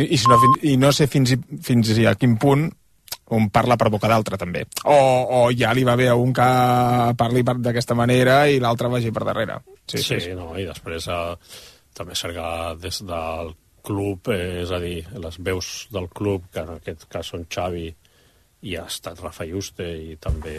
I no sé fins a quin punt un parla per boca d'altre, també. O ja li va bé a un que parli d'aquesta manera i l'altre vagi per darrere. Sí, no, i després també és cert que des del club, és a dir, les veus del club, que en aquest cas són Xavi, i ha estat Rafa Yuste i també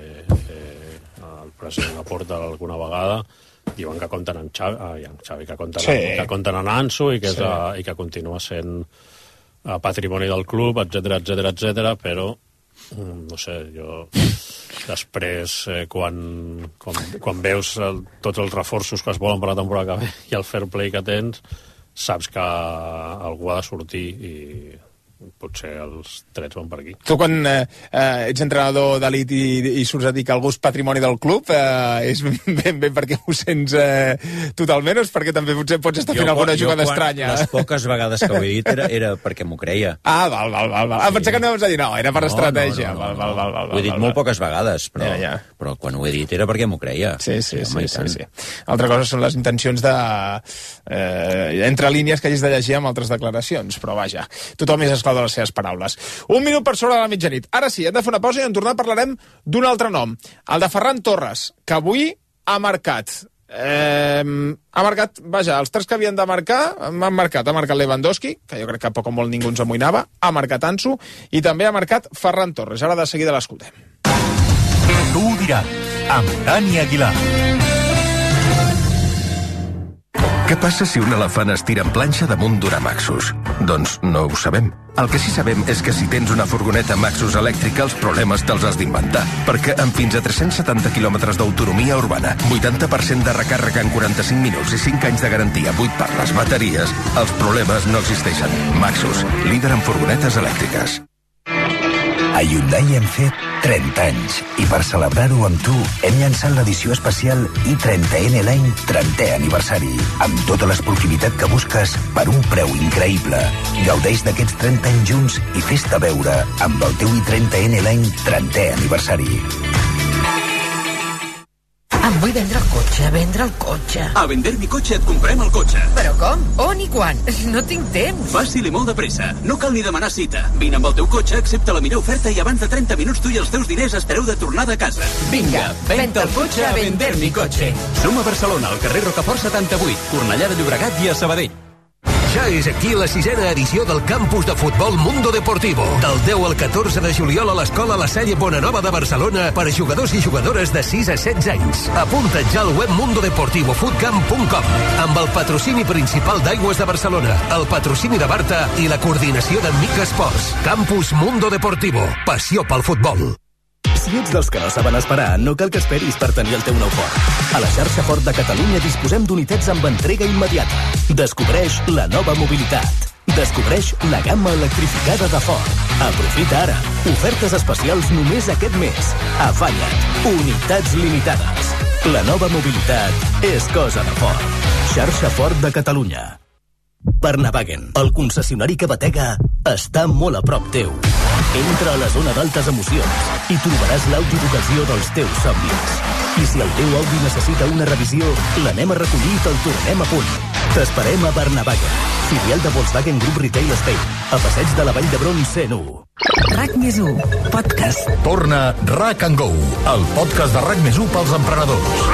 el president Laporta alguna vegada, diuen que compten amb Xavi, que compten amb Ansu i que continua sent patrimoni del club, etc, però no sé, jo després quan veus tots els reforços que es volen per la temporada que ve i el fair play que tens, saps que algú ha de sortir i potser els trets van per aquí. Tu, quan ets entrenador d'elit i surts a dir que algú és patrimoni del club, és ben perquè ho sents totalment, o és perquè també potser pots estar fent alguna jugada estranya? Les poques vegades que ho he dit era perquè m'ho creia. Val. Pensé que anaves a dir, no, era per estratègia. Val. Ho he dit molt poques vegades, però quan ho he dit era perquè m'ho creia. Sí. Altra cosa són les intencions entre línies que hagis de llegir amb altres declaracions, però vaja, tothom és de les seves paraules. 1 minut per sobre de la mitjanit. Ara sí, hem de fer una pausa i en tornar parlarem d'un altre nom, el de Ferran Torres, que avui ha marcat. Els 3 que havien de marcar han marcat. Ha marcat Lewandowski, que jo crec que poc o molt ningú ens amoïnava, ha marcat Ansu i també ha marcat Ferran Torres. Ara de seguida l'escoltem. Tu ho diràs, amb Dani Aguilar. Què passa si un elefant es tira en planxa damunt d'una Maxus? Doncs no ho sabem. El que sí sabem és que si tens una furgoneta Maxus elèctrica, els problemes te'ls has d'inventar. Perquè amb fins a 370 quilòmetres d'autonomia urbana, 80% de recàrrega en 45 minuts i 5 anys de garantia buit per les bateries, els problemes no existeixen. Maxus, líder en furgonetes elèctriques. A Hyundai hem fet 30 anys i per celebrar-ho amb tu hem llançat l'edició especial i30N l'any 30è aniversari amb tota l'esportivitat que busques per un preu increïble. Gaudeix d'aquests 30 anys junts i fes-te veure amb el teu i30N l'any 30è aniversari. Em vull vendre el cotxe. A Vender mi cotxe et comprem el cotxe. Però com? On i quan? No tinc temps. Fàcil i molt de pressa. No cal ni demanar cita. Vine amb el teu cotxe, accepta la millor oferta i abans de 30 minuts tu i els teus diners estareu de tornada a casa. Vinga, venta el cotxe a Vender mi cotxe. Som a Barcelona, al carrer Rocafort 78, Cornellà de Llobregat i a Sabadell. Ja és aquí la 6a edició del campus de futbol Mundo Deportivo. Del 10 al 14 de juliol a l'escola La Salle Bonanova de Barcelona per a jugadors i jugadores de 6 a 16 anys. Apunta't ja al web mundodeportivofutcamp.com amb el patrocini principal d'Aigües de Barcelona, el patrocini de Barta i la coordinació de Mica Esports. Campus Mundo Deportivo. Passió pel futbol. Si ets dels que no saben esperar, no cal que esperis per tenir el teu nou Ford. A la xarxa Ford de Catalunya disposem d'unitats amb entrega immediata. Descobreix la nova mobilitat. Descobreix la gamma electrificada de Ford. Aprofita ara. Ofertes especials només aquest mes. Afanya't. Unitats limitades. La nova mobilitat és cosa de Ford. Xarxa Ford de Catalunya. Barnavagen, el concessionari que batega, està molt a prop teu. Entra a la zona d'altes emocions i trobaràs l'Audi d'ocasió dels teus somnis. I si el teu Audi necessita una revisió, l'anem a recollir i te'l tornem a punt. T'esperem a Barnavagen, filial de Volkswagen Group Retail Spain, a Passeig de la Vall d'Hebron 101. RAC+1, podcast. Torna RAC & Go, el podcast de RAC+1 pels emprenedors.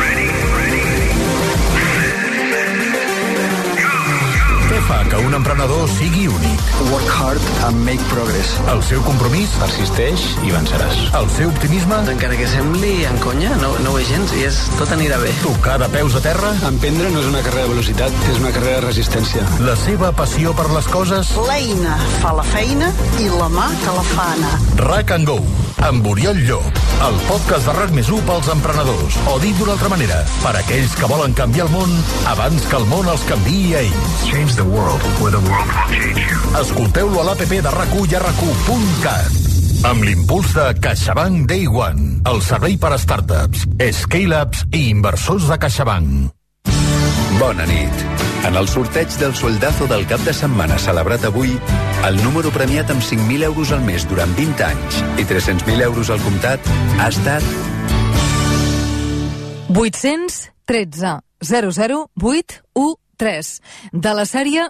Què fa que un emprenedor sigui únic? Work hard and make progress. El seu compromís? Persisteix i venceràs. El seu optimisme? Encara que sembli en conya, no ho és gens i tot anirà bé. Tocar de peus a terra? Emprendre no és una carrera de velocitat, és una carrera de resistència. La seva passió per les coses? L'eina fa la feina i la mà que la fa anar. RAC & Go, amb Oriol Llop, el podcast de RAC+1 pels emprenedors. O dit d'una altra manera, per aquells que volen canviar el món abans que el món els canviï a ells. Change the world, where the world will change you. Escolteu-lo a l'APP de RAC1 i a RAC1.cat. Amb l'impuls de CaixaBank Day One, el servei per a startups, scale-ups i inversors de CaixaBank. Bona nit. En el sorteig del sueldazo del cap de setmana celebrat avui, el número premiat amb 5.000 euros al mes durant 20 anys i 300.000 euros al comptat ha estat 813 00 8 1 3, de la sèrie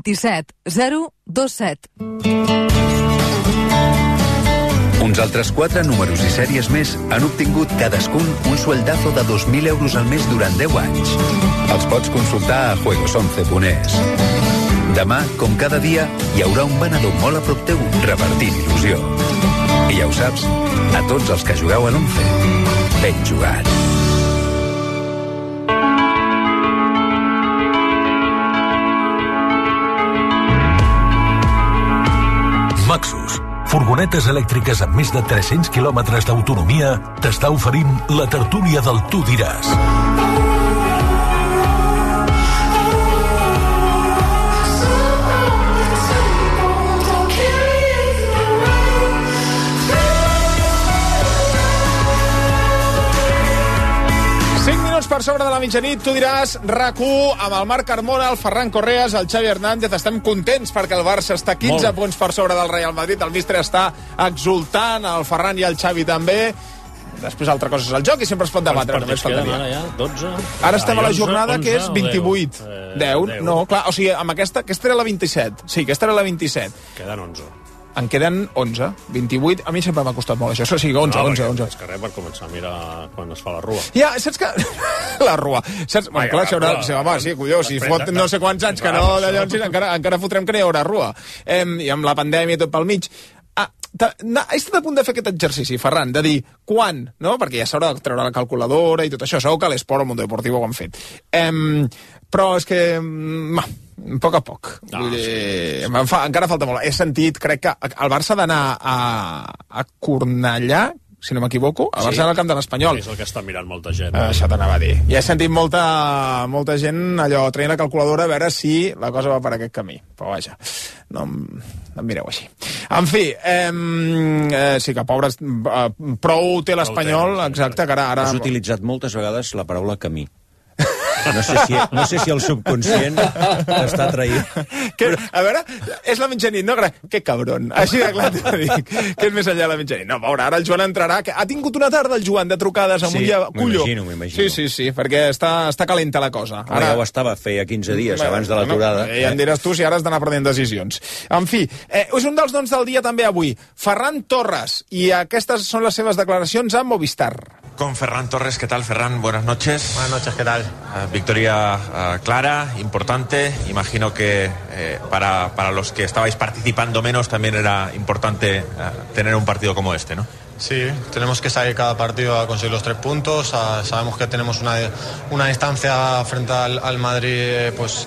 27027. Uns altres 4 números i sèries més han obtingut cadascun un sueldazo de 2.000 euros al mes durant 10 anys. Els pots consultar a juegos11.es. Demà, com cada dia, hi haurà un venedor molt a prop teu repartint il·lusió. I ja ho saps, a tots els que jugueu a l'11, ben jugat. Maxus, furgonetes elèctriques amb més de 300 quilòmetres d'autonomia, t'està oferint la tertúlia del Tu diràs. Per sobre de la mitjanit, tu diràs RAC1 amb el Marc Carmona, el Ferran Correas, el Xavi Hernández. Estem contents perquè el Barça està 15 punts per sobre del Real Madrid. El míster està exultant, el Ferran i el Xavi també. Després altra cosa és el joc i sempre es pot debatre. Quants partits queden ara ja? 12? Ara estem a la jornada 11, que és 28. 10? No, clar, o sigui, amb aquesta era la 27. Sí, aquesta era la 27. Queden 11. En queden 11, 28. A mi sempre m'ha costat molt això. O sigui, 11. És que res, per començar a mirar quan es fa la rua. Ja, saps que... la rua. Saps? Bueno, clar, home, sí, colló, si fot no sé quants anys que no, llavors encara fotrem que no hi haurà rua. I amb la pandèmia i tot pel mig. He estat a punt de fer aquest exercici, Ferran, de dir quan, no? Perquè ja s'haurà de treure la calculadora i tot això. Segur que a l'Esport o al Mundo Deportivo ho han fet. Però és que... a poc a poc. Encara falta molt. He sentit, crec que el Barça ha d'anar a Cornellà, si no m'equivoco, el Barça al camp de l'Espanyol. És el que està mirant molta gent. Això t'anava a dir. I he sentit molta gent allò traient la calculadora a veure si la cosa va per aquest camí. Però vaja, no em mireu així. En fi, sí que pobres, prou té l'Espanyol, exacte, que ara... Has utilitzat moltes vegades la paraula camí. No sé si el subconscient t'està traient. A veure, és la mitjanit, no? Que cabron. Així de clar t'ho dic. Que és més enllà de la mitjanit. No, pobre, ara el Joan entrarà. Ha tingut una tarda el Joan de trucades amb un colló. M'imagino. Sí, perquè està calenta la cosa. Ara ja ho estava, feia 15 dies abans de l'aturada. Ja em diràs tu si ara has d'anar prenent decisions. En fi, és un dels noms del dia també avui. Ferran Torres. I aquestes són les seves declaracions a Movistar. Con Ferran Torres, ¿qué tal, Ferran? Buenas noches. Buenas noches, ¿qué tal? Victoria clara, importante. Imagino que para los que estabais participando menos también era importante tener un partido como este, ¿no? Sí, tenemos que salir cada partido a conseguir los 3 puntos. Sabemos que tenemos una distancia frente al Madrid pues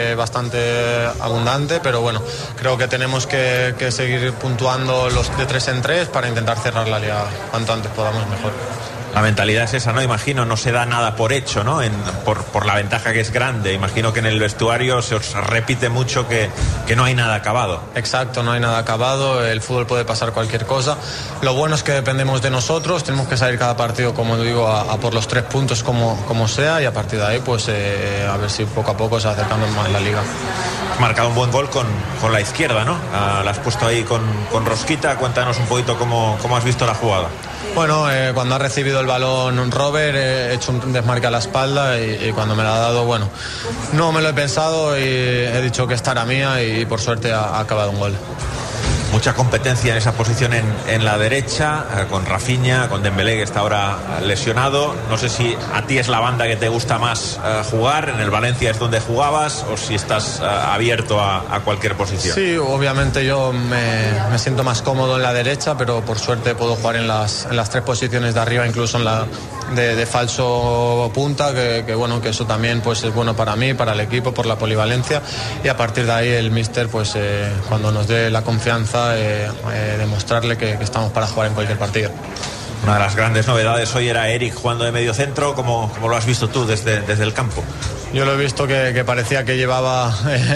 bastante abundante, pero bueno, creo que tenemos que seguir puntuando los de 3 en 3 para intentar cerrar la liga cuanto antes podamos mejor. La mentalidad es esa, ¿no? Imagino, no se da nada por hecho, ¿no? Por la ventaja que es grande. Imagino que en el vestuario se os repite mucho que no hay nada acabado. Exacto, no hay nada acabado. El fútbol puede pasar cualquier cosa. Lo bueno es que dependemos de nosotros. Tenemos que salir cada partido, como digo, a por los 3 puntos como sea. Y a partir de ahí, pues a ver si poco a poco se acercamos más la liga. Has marcado un buen gol con la izquierda, ¿no? La has puesto ahí con Rosquita. Cuéntanos un poquito cómo has visto la jugada. Bueno, cuando ha recibido el balón Robert, he hecho un desmarque a la espalda y cuando me la ha dado, bueno, no me lo he pensado y he dicho que esta era mía y por suerte ha acabado un gol. Mucha competencia en esa posición en la derecha, con Rafinha, con Dembélé, que está ahora lesionado. No sé si a ti es la banda que te gusta más jugar, en el Valencia es donde jugabas, o si estás abierto a cualquier posición. Sí, obviamente yo me siento más cómodo en la derecha, pero por suerte puedo jugar en las 3 posiciones de arriba, incluso en la de falso punta, que bueno, que eso también pues es bueno para mí, para el equipo, por la polivalencia, y a partir de ahí el míster pues cuando nos dé la confianza demostrarle que estamos para jugar en cualquier partido. Una de las grandes novedades hoy era Eric jugando de medio centro. ¿Cómo lo has visto tú desde el campo? Yo lo he visto que parecía que llevaba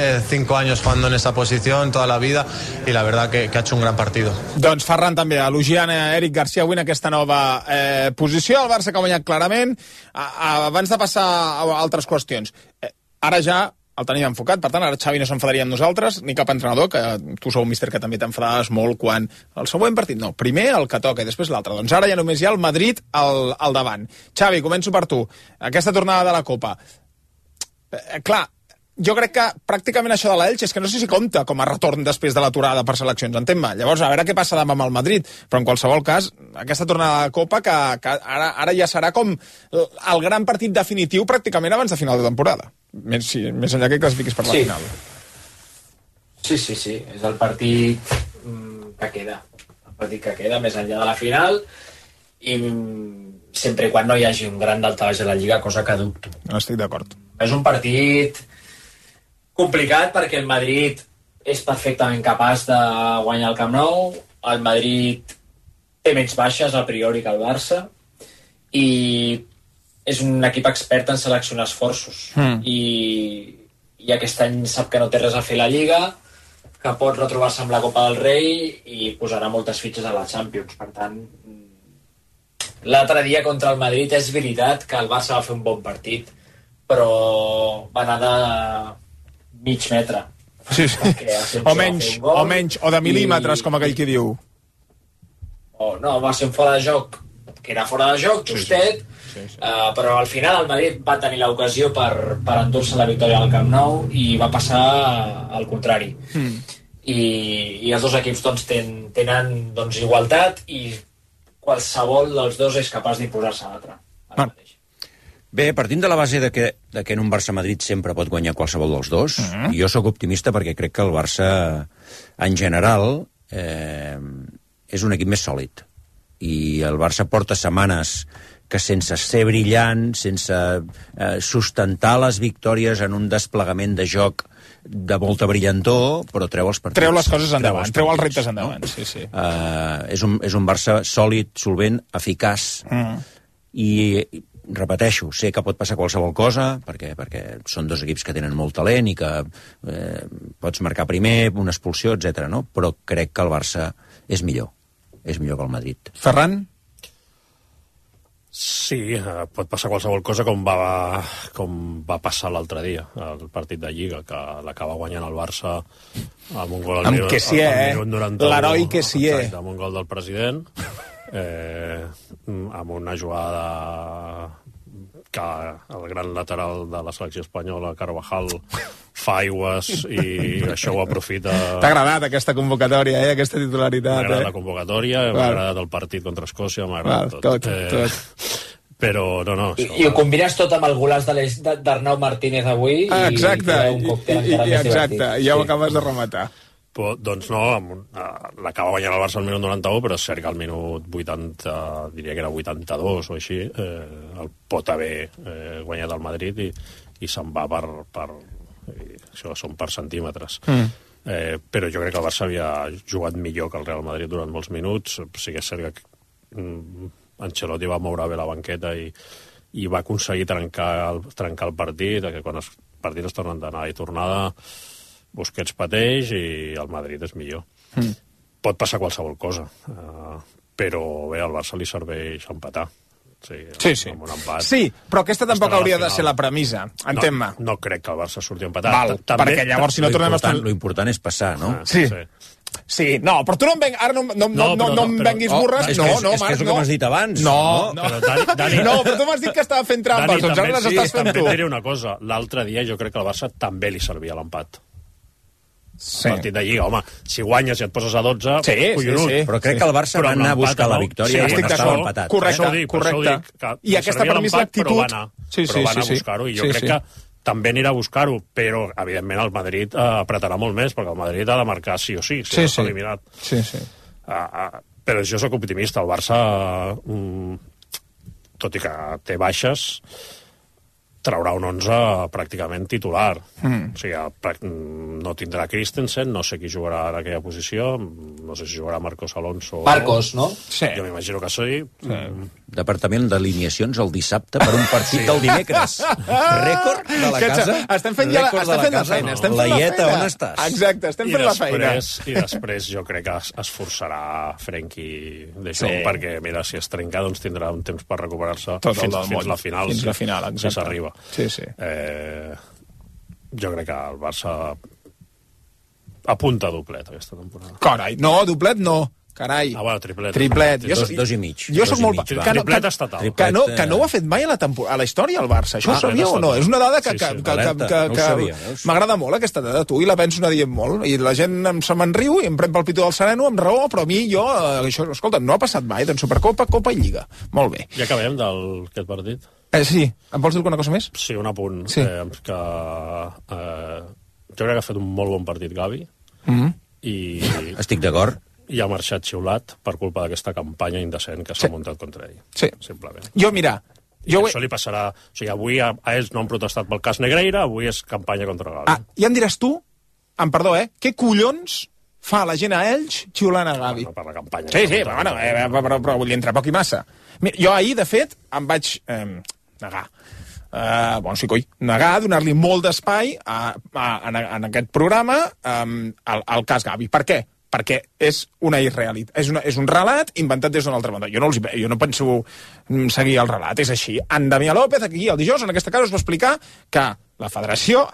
5 años jugando en esa posición toda la vida y la verdad que ha hecho un gran partido. Doncs Ferran també elogiant Eric Garcia avui en aquesta nova posició. El Barça que ha guanyat clarament. Abans de passar a altres qüestions, ara ja el tenim enfocat, per tant, ara Xavi no s'enfadaria amb nosaltres, ni cap entrenador, que tu sou un míster que també t'enfadaves molt quan el següent partit, no, primer el que toca i després l'altre. Doncs ara ja només hi ha el Madrid al davant. Xavi, començo per tu. Aquesta tornada de la Copa. Clar, jo crec que pràcticament això de l'Elx és que no sé si compta com a retorn després de l'aturada per seleccions, entén-me. Llavors, a veure què passa demà amb el Madrid, però en qualsevol cas, aquesta tornada de Copa que ara ja serà com el gran partit definitiu pràcticament abans de final de temporada, més enllà que classifiquis per la final. Sí, és el partit que queda, més enllà de la final, i sempre i quan no hi hagi un gran daltabaix a la Lliga, cosa que dubto. No estic d'acord. És un partit complicat perquè el Madrid és perfectament capaç de guanyar el Camp Nou, el Madrid té menys baixes a priori que el Barça i és un equip expert en seleccionar esforços i aquest any sap que no té res a fer la Lliga, que pot retrobar-se amb la Copa del Rei i posarà moltes fitxes a la Champions. Per tant, l'altre dia contra el Madrid és veritat que el Barça va fer un bon partit, però va anar de mig metre. Sí. O menys, o de mil·límetres, com aquell que diu. No, va ser un fora de joc, que era fora de joc, justet, però al final el Madrid va tenir l'ocasió per endur-se la victòria al Camp Nou i va passar al contrari. I els dos equips tenen igualtat i qualsevol dels dos és capaç d'imposar-se a l'altre. Bé, partint de la base de que en un Barça-Madrid sempre pot guanyar qualsevol dels dos, jo sóc optimista perquè crec que el Barça, en general, és un equip més sòlid. I el Barça porta setmanes que sense ser brillant, sense sustentar les victòries en un desplegament de joc de molta brillantor, però treu els partits. Treu les coses endavant, treu els reptes endavant. No? Sí. És un Barça sòlid, solvent, eficaç. I repeteixo, sé que pot passar qualsevol cosa, perquè són dos equips que tenen molt talent i que pots marcar primer, una expulsió, etc. no? Però crec que el Barça és millor que el Madrid. Ferran? Sí, pot passar qualsevol cosa com va passar l'altre dia, el partit de Lliga, que l'acaba guanyant el Barça amb un gol al minut 91. L'heroi que sí, amb un gol del president, amb una jugada que el gran lateral de la selecció espanyola, Carvajal, fa aigües i això ho aprofita. T'ha agradat aquesta convocatòria, aquesta titularitat? M'ha agradat la convocatòria, m'ha agradat el partit contra Escòcia, m'ha agradat tot. Però no. I ho combines tot amb el golaç d'Arnau Martínez avui exacte, i ja ho acabes de rematar. Doncs no, l'acaba guanyant el Barça al minut 91, però és cert que al minut 80, diria que era 82 o així, el pot haver guanyat el Madrid i se'n va per això són per centímetres. Però jo crec que el Barça havia jugat millor que el Real Madrid durant molts minuts. Sí que és cert que Ancelotti va moure bé la banqueta i va aconseguir trencar el partit, que quan els partits es tornen d'anar i tornada Busquets pateix i el Madrid és millor. Pot passar qualsevol cosa, però bé, al Barça li serveix empatar. Sí. Sí, però aquesta tampoc hauria de ser la premissa, entén-me. No crec que el Barça surti empatat. Perquè llavors si no tornem a estar... Lo important és passar, no? Sí, no, però tu no em venguis burres. És que és el que m'has dit abans. No, però tu m'has dit que estava fent trampes, doncs ara les estàs fent tu. També et diré una cosa, l'altre dia jo crec que al Barça també li servia l'empat. Partit de Lliga, home, si guanyes i et poses a 12, collonut. Però crec que el Barça va anar a buscar la victòria quan estava empatat. Correcte. I aquesta per mi és l'actitud. Però va anar a buscar-ho, i jo crec que també anirà a buscar-ho, però evidentment el Madrid apretarà molt més, perquè el Madrid ha de marcar sí o sí, si no s'ha eliminat. Però jo sóc optimista, el Barça, tot i que té baixes, traurà un 11 pràcticament titular. O sigui, no tindrà Christensen, no sé qui jugarà en aquella posició, no sé si jugarà Marcos Alonso. Marcos, no? Sí. Jo m'imagino que sí. Departament d'alineacions el dissabte per un partit del dimecres. Rècord de la casa. Estem fent la feina. Laieta, on estàs? Exacte, estem fent la feina. I després jo crec que es forçarà Frenkie de Jong, perquè mira, si es trenca doncs tindrà un temps per recuperar-se fins la final. Fins la final, exacte. Si s'arriba. Sí. Jo crec que el Barça apunta a doblet aquesta temporada. Carai, no, doblet no. carai. Bueno, triplet. Dos i mig. Jo soc molt... Triplet estatal. Que no ho ha fet mai a la història el Barça. Això ho sabíeu o no? És una dada que m'agrada molt, aquesta dada. Tu i la penso anar dient molt. I la gent se me'n riu i em pren pel pito del sereno amb raó, però a mi, això, escolta, no ha passat mai. Doncs Supercopa, Copa i Lliga. Molt bé. Ja acabem d'aquest partit? Sí. Em vols dir alguna cosa més? Sí, un apunt. Sí. Que jo crec que ha fet un molt bon partit Gavi. I estic d'acord. I ha marxat xiulat per culpa d'aquesta campanya indecent que s'ha muntat contra ell. Sí. Simplement. Això li passarà... O sigui, avui a ells no han protestat pel cas Negreira, avui és campanya contra Gavi. Ja em diràs tu, amb perdó, què collons fa la gent a Elx xiulant a Gavi? Per la campanya. Sí, però vull dir, entre poc i massa. Mira, jo ahir, de fet, em vaig negar. Negar, donar-li molt d'espai en aquest programa al cas Gavi. Per què? Perquè és una irrealitat, és un relat inventat des d'una altra banda. Jo no penso seguir el relat, és així. En Damià López, aquí el dijous, en aquesta casa, us va explicar que la federació,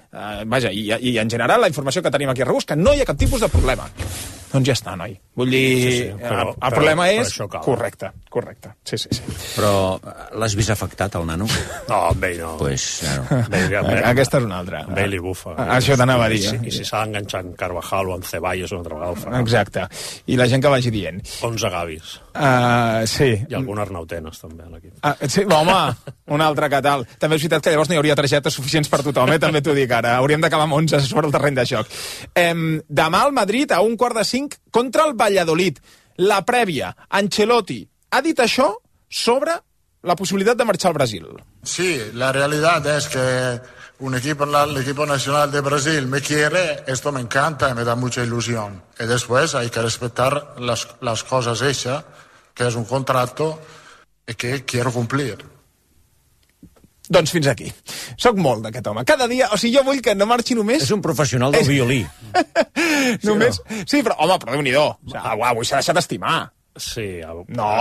i en general la informació que tenim aquí a Rebús, que no hi ha cap tipus de problema. Doncs ja està, noi. Vull dir, el problema és... Correcte. Sí. Però l'has vist afectat, el nano? No, amb ell no. Pues, aquesta és una altra. Amb ell li bufa. Això t'anava a dir. I si s'ha d'enganxar en Carvajal o en Ceballos una altra vegada ho fa. Exacte. I la gent que vagi dient. 11 Gavis. Sí. I algun Arnautenes, també, a l'equip. Sí, home, un altre que tal. També és veritat que llavors no hi hauria targetes suficients per tothom, també t'ho dic ara. Hauríem d'acabar amb 11 sobre el terreny de joc. Demà al Madrid, a 1:45, contra el Valladolid. La prèvia, Ancelotti ha dit això sobre la posibilitat de marxar al Brasil. Sí, la realidad es que el equipo nacional de Brasil me quiere, esto me encanta y me da mucha ilusión. Y después hay que respetar las cosas hechas, que es un contrato y que quiero cumplir. Doncs fins aquí. Soc molt d'aquest home. Cada dia, o sigui, jo vull que no marxi només... És un professional del violí. Només... Sí, però, home, però Déu-n'hi-do. Avui s'ha deixat estimar. Sí, ha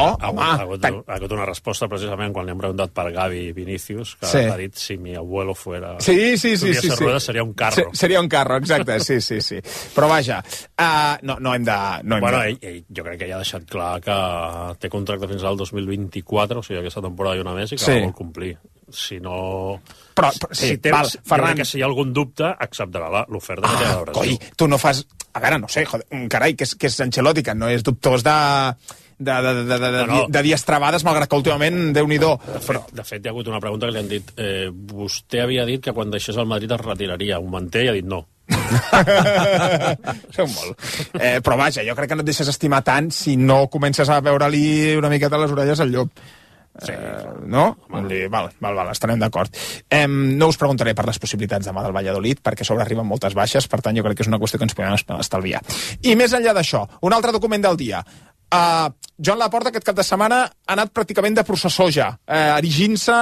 hagut una resposta precisament quan li hem preguntat per Gavi i Vinícius, que ha dit si mi abuelo fuera... Sí. Rueda seria un carro. Seria un carro, exacte, sí. Però vaja, no hem de... Jo crec que ja ha deixat clar que té contracte fins al 2024, o sigui, aquesta temporada i una més, i que vol complir. Si no... Però Ferran, que si hi ha algun dubte, acceptarà l'oferta que té a Brasil. Coi, tu no fas... A veure, no sé, carai, que és Ancelotti, que no és dubtós de dir estrabades, malgrat que últimament, Déu-n'hi-do. De fet, hi ha hagut una pregunta que li han dit vostè havia dit que quan deixés el Madrid es retiraria. Ho manté i ha dit no. Sou molt. Però vaja, jo crec que no et deixes estimar tant si no comences a veure-li una miqueta les orelles al llop. Sí. No? Val, estarem d'acord. No us preguntaré per les possibilitats demà del Valladolid, perquè a sobre arriben moltes baixes, per tant jo crec que és una qüestió que ens podem estalviar. I més enllà d'això, un altre document del dia. Joan Laporta aquest cap de setmana ha anat pràcticament de processó ja, erigint-se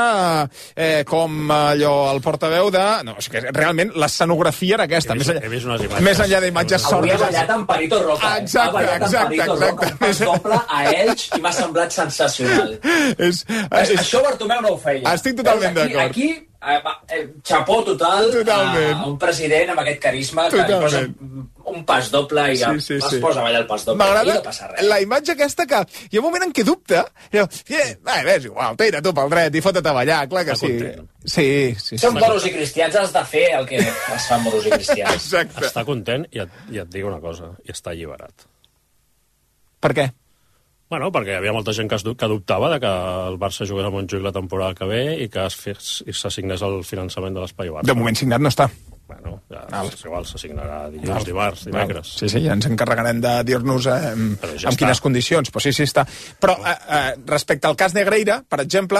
com allò el portaveu de... No, és que realment l'escenografia era aquesta, més enllà d'imatges sordes. Avui ha ballat amb Perito Roca. Exacte. Pas doble a Elx i m'ha semblat sensacional. Això Bartomeu no ho feia. Estic totalment d'acord. Aquí, xapó total a un president amb aquest carisma que li posa un pas doble i es posa a ballar el pas doble. M'agrada la imatge aquesta que hi ha un moment en què dubta i diu, és igual, tira tu pel dret i fota't a ballar, clar que sí. Sí. Som moros i cristians, has de fer el que es fan moros i cristians. Exacte. Està content i et dic una cosa, i està alliberat. Per què? Bueno, perquè hi havia molta gent que dubtava de que el Barça jugués a Montjuïc la temporada que ve i que s'assignés el finançament de l'Espai Barça. De moment signat no està. Bueno, és igual, s'assignarà dilluns, dimarts, dimecres. Sí, ja ens encarregarem de dir-nos en quines condicions. Però sí, està. Però respecte al cas Negreira, per exemple,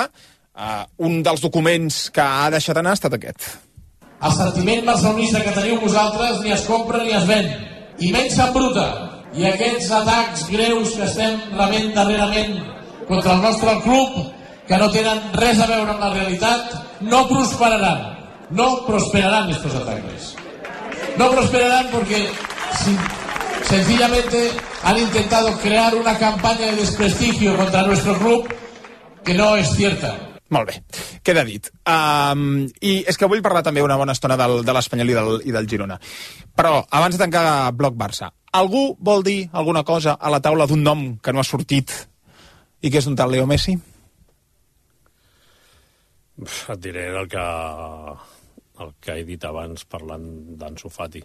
un dels documents que ha deixat anar ha estat aquest. El sentiment barcelonista que teniu vosaltres ni es compra ni es ven, i menys s'embruta. I aquests atacs greus que estem rebent darrerament contra el nostre club, que no tenen res a veure amb la realitat, no prosperaran. No prosperarán estos ataques. No prosperarán porque sencillamente han intentado crear una campaña de desprestigio contra nuestro club que no es cierta. Molt bé, queda dit. I és que vull parlar també una bona estona de l'Espanyol i del Girona. Però abans de tancar bloc Barça, Algú vol dir alguna cosa a la taula d'un nom que no ha sortit i que és un tal Leo Messi? Et diré el que he dit abans parlant d'Ansu Fati.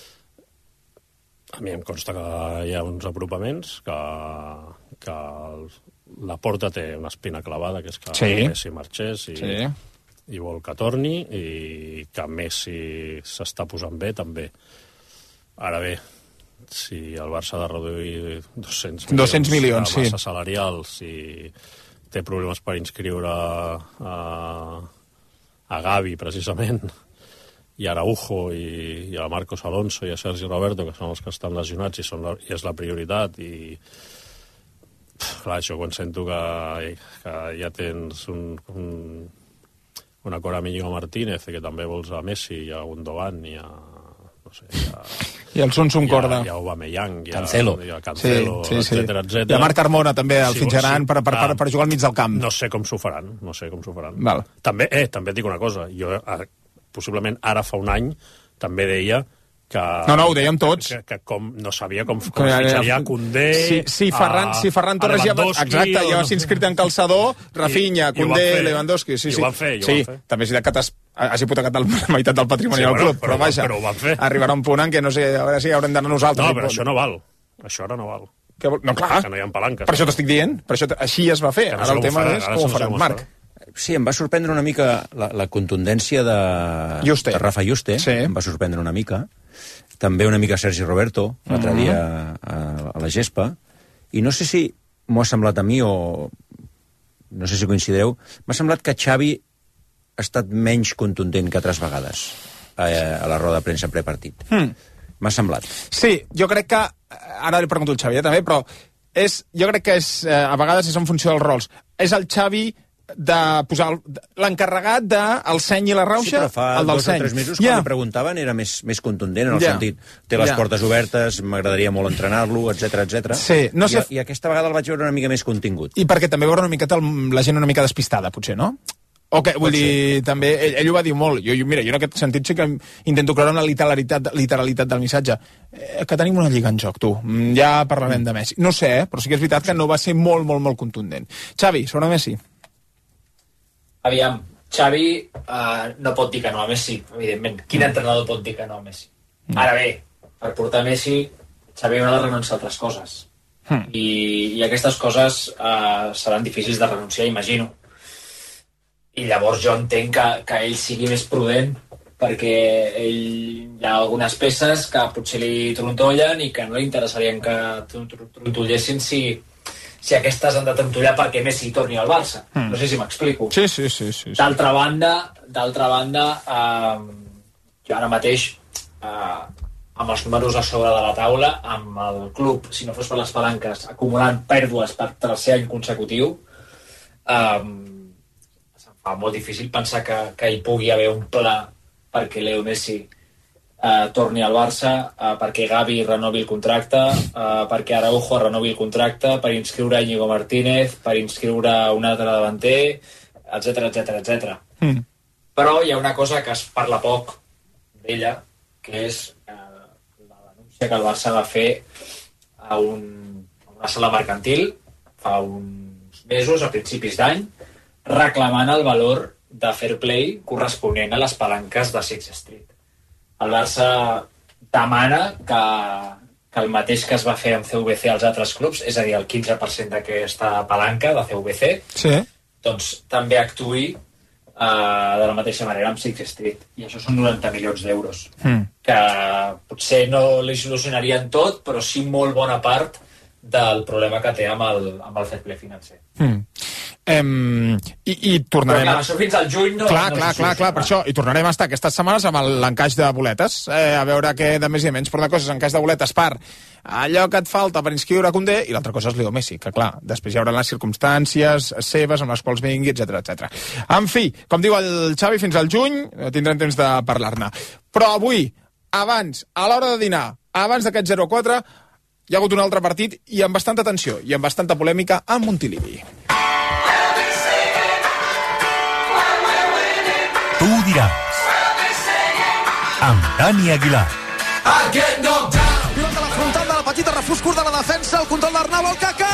A mi em consta que hi ha uns apropaments, que la Porta té una espina clavada, que és que Messi marxés i vol que torni, i que Messi s'està posant bé, també. Ara bé, si el Barça ha de reduir 200 milions de massa salarial, si té problemes per inscriure a Gavi, precisament, i a Araujo, i a Marcos Alonso, i a Sergi Roberto, que són els que estan lesionats i és la prioritat, i clar, això quan sento que ja tens un acord amb Íñigo Martínez, que també vols a Messi, i a Gundogan, i a no sé, i el Sun Corda, i a Aubameyang, i a Cancelo, etcètera. I a Marc Carmona també el fitxaran per jugar al mig del camp. No sé com s'ho faran. Val. També et dic una cosa, jo possiblement ara fa un any també deia que... No, ho dèiem tots. Que com no sabia com fitxaria Koundé... Si Ferran Torres ja va ser inscrit en calçador, Rafinha, Koundé, Lewandowski... I ho van fer. També és veritat que has hipotecat la meitat del patrimoni del club, però vaja, arribarà un punt en què no sé, a veure si haurem d'anar nosaltres. No, però això no val. Això ara no val. No, clar, que no hi ha palanques. Per això t'estic dient, així es va fer. Ara el tema és com ho faran. Marc. Sí, em va sorprendre una mica la contundència de Rafa Yuste, em va sorprendre una mica. També una mica Sergi Roberto, l'altre dia a la gespa. I no sé si m'ho ha semblat a mi o... No sé si coincidireu. M'ha semblat que Xavi ha estat menys contundent que altres vegades a la roda de premsa prepartit. M'ha semblat. Sí, jo crec que... Ara li pregunto al Xavi, també, però jo crec que a vegades és en funció dels rols. És el Xavi de posar l'encarregat del seny i la rauxa, el del seny. Sí, però fa 2 o 3 mesos, quan li preguntaven, era més contundent, en el sentit, té les portes obertes, m'agradaria molt entrenar-lo, etc. Sí, no sé... I aquesta vegada el vaig veure una mica més contingut. I perquè també veure una miqueta la gent una mica despistada, potser, no? O que, vull dir, també, ell ho va dir molt. Mira, jo en aquest sentit sí que intento creure en la literalitat del missatge. Que tenim una lliga en joc, tu. Ja parlarem de Messi. No sé, però sí que és veritat que no va ser molt, molt, molt contundent. Xavi, sobre Messi. Aviam, Xavi no pot dir que no a Messi, evidentment. Quin entrenador pot dir que no a Messi? Ara bé, per portar Messi, Xavi haurà de renunciar a altres coses. I aquestes coses seran difícils de renunciar, imagino. I llavors jo entenc que ell sigui més prudent, perquè hi ha algunes peces que potser li trontollen i que no li interessarien que trontollessin si aquestes han de trontollar perquè Messi torni al Barça. No sé si m'explico. Sí. D'altra banda, jo ara mateix, amb els números a sobre de la taula, amb el club, si no fos per les palanques, acumulant pèrdues per tercer any consecutiu, se'm fa molt difícil pensar que hi pugui haver un pla perquè Leo Messi torni al Barça, perquè Gavi renovi el contracte, perquè Araujo renovi el contracte, per inscriure Íñigo Martínez, per inscriure un altre davanter, etc. Però hi ha una cosa que es parla poc d'ella, que és la denúncia que el Barça va fer a una sala mercantil fa uns mesos, a principis d'any, reclamant el valor de fair play corresponent a les palanques de Sixth Street. El Barça demana que el mateix que es va fer amb CVC als altres clubs, és a dir, el 15% d'aquesta palanca de CVC, doncs també actuï de la mateixa manera amb Sixth Street. I això són 90 milions d'euros. Que potser no li solucionarien tot, però sí molt bona part del problema que té amb el fair play financer. I tornarem... Però clar, això fins al juny no... Clar, per això. I tornarem a estar aquestes setmanes amb l'encaix de boletes, a veure què de més i menys. Però una cosa és encaix de boletes per allò que et falta per inscriure Koundé, i l'altra cosa és Leo Messi, que clar, després hi haurà les circumstàncies seves amb les quals vingui, etc. En fi, com diu el Xavi, fins al juny tindrem temps de parlar-ne. Però avui, abans, a l'hora de dinar, abans d'aquest 0-4, hi ha hagut un altre partit i amb bastanta tensió i amb bastanta polèmica a Montilivi. Tu ho diràs. Amb Dani Aguilar. Pilota a la frontal de la petita refús curt de la defensa, el control d'Arnau, el Kaká...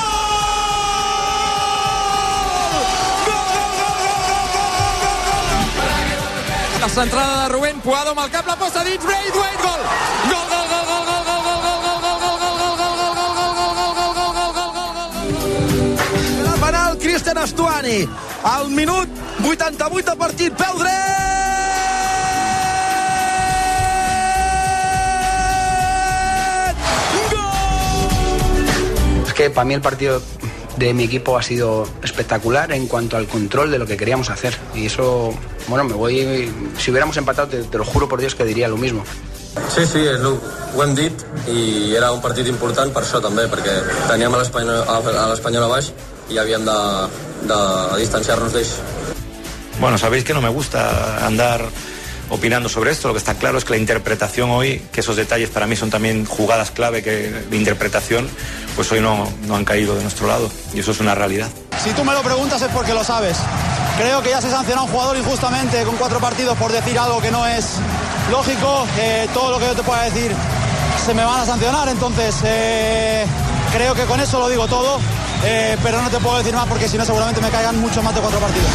La centrada de Rubén Puado amb el cap, la posta dins, Braithwaite, gol! Gol, gol, gol, gol, gol, gol, gol, gol, el penal, Cristian Stuani, al minut 88 de partit, peu dret! Es que para mí el partido de mi equipo ha sido espectacular en cuanto al control de lo que queríamos hacer. Y eso, bueno, me voy... Si hubiéramos empatado, te lo juro por Dios que diría lo mismo. Sí, ho hem dit i era un partit important per això també, perquè teníem a l'Espanyol a baix i havíem de distanciar-nos d'ells. Bueno, sabéis que no me gusta andar opinando sobre esto. Lo que está claro es que la interpretación hoy, que esos detalles para mí son también jugadas clave de interpretación, pues hoy no han caído de nuestro lado y eso es una realidad. Si tú me lo preguntas es porque lo sabes. Creo que ya se sancionó a un jugador injustamente con 4 partidos por decir algo que no es lógico. Todo lo que yo te pueda decir se me van a sancionar, entonces creo que con eso lo digo todo, pero no te puedo decir más porque si no seguramente me caigan mucho más de 4 partidos.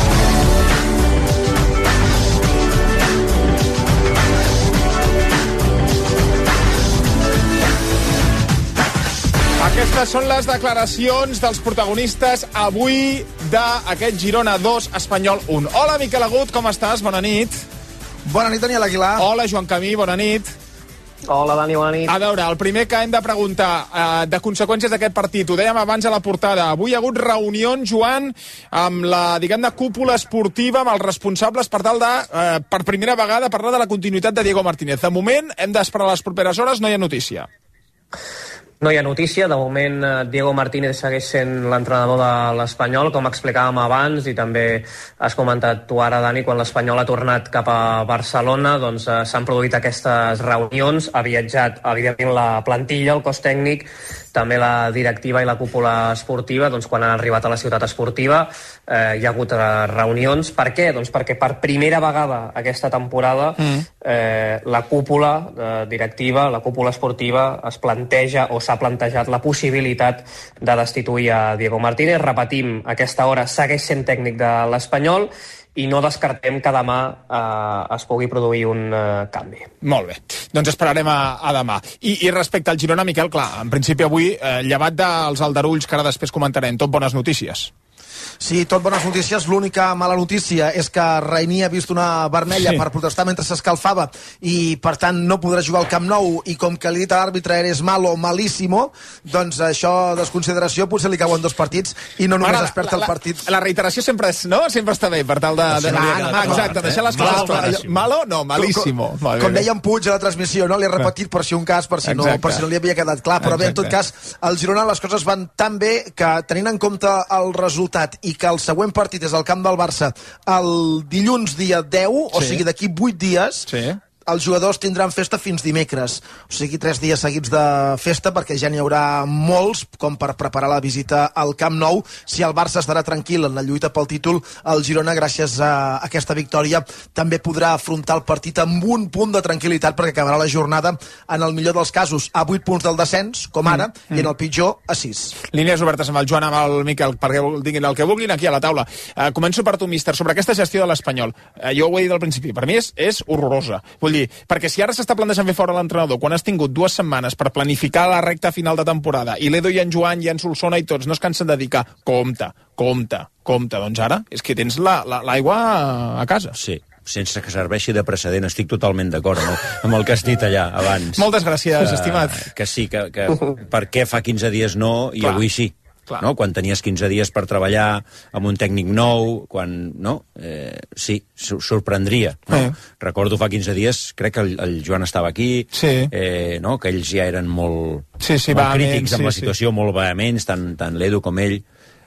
Aquestes són les declaracions dels protagonistes avui d'aquest Girona 2, Espanyol 1. Hola, Miquel Agut, com estàs? Bona nit. Bona nit, Daniel Aguilar. Hola, Joan Camí, bona nit. Hola, Dani, bona nit. A veure, el primer que hem de preguntar de conseqüències d'aquest partit, ho dèiem abans a la portada. Avui hi ha hagut reunions, Joan, amb la, diguem-ne, cúpula esportiva, amb els responsables per tal de, per primera vegada, parlar de la continuïtat de Diego Martínez. De moment, hem d'esperar les properes hores, no hi ha notícia. No hi ha notícia, de moment Diego Martínez segueix sent l'entrenador de l'Espanyol, com explicàvem abans, i també has comentat tu ara, Dani, quan l'Espanyol ha tornat cap a Barcelona, doncs s'han produït aquestes reunions, ha viatjat, evidentment, la plantilla, el cos tècnic, també la directiva i la cúpula esportiva, doncs quan han arribat a la ciutat esportiva hi ha hagut reunions. Per què? Doncs perquè per primera vegada aquesta temporada la cúpula directiva, la cúpula esportiva es planteja o s'ha plantejat la possibilitat de destituir a Diego Martínez. Repetim, a aquesta hora segueix sent tècnic de l'Espanyol i no descartem que demà es pugui produir un canvi. Molt bé, doncs esperarem a demà. I respecte al Girona, Miquel, clar, en principi avui, llevat dels aldarulls que ara després comentarem, tot bones notícies. Sí, tot bones notícies. L'única mala notícia és que Rainier ha vist una vermella per protestar mentre s'escalfava i, per tant, no podrà jugar al Camp Nou i com que li ha dit a l'àrbitre eres malo, malíssimo, doncs això, desconsideració, potser li cauen 2 partits i no només es perd el partit. La reiteració sempre està bé, per tal de... Exacte, deixar les coses clares. Malo, no, malíssimo. Com dèiem Puig a la transmissió, no? Li ha repetit per si un cas, per si no li havia quedat clar, però bé, en tot cas, al Girona les coses van tan bé que, tenint en compte el resultat i que el següent partit és al camp del Barça el dilluns dia 10, o sigui d'aquí 8 dies, els jugadors tindran festa fins dimecres, o sigui 3 dies seguits de festa, perquè ja n'hi haurà molts com per preparar la visita al Camp Nou. Si el Barça estarà tranquil en la lluita pel títol, el Girona, gràcies a aquesta victòria, també podrà afrontar el partit amb un punt de tranquil·litat, perquè acabarà la jornada, en el millor dels casos, a 8 punts del descens, com ara, i en el pitjor, a 6. Línies obertes amb el Joan, amb el Miquel, perquè diguin el que vulguin aquí a la taula. Començo per tu, míster, sobre aquesta gestió de l'Espanyol. Jo ho he dit al principi, per mi és horrorosa. Vull dir, perquè si ara s'està plantejant fer fora l'entrenador quan has tingut 2 setmanes per planificar la recta final de temporada i l'Edo i en Joan i en Solsona i tots no es cansen de dir que compte, doncs ara és que tens l'aigua a casa. Sí, sense que serveixi de precedent, estic totalment d'acord amb el que has dit allà abans. Moltes gràcies, estimat. Que sí, que per què fa 15 dies no i avui sí? No? Quan tenies 15 dies per treballar amb un tècnic nou, sí, sorprendria. No? Recordo fa 15 dies, crec que el Joan estava aquí, no? Que ells ja eren molt crítics amb la situació, molt vehements, tant l'Edu com ell.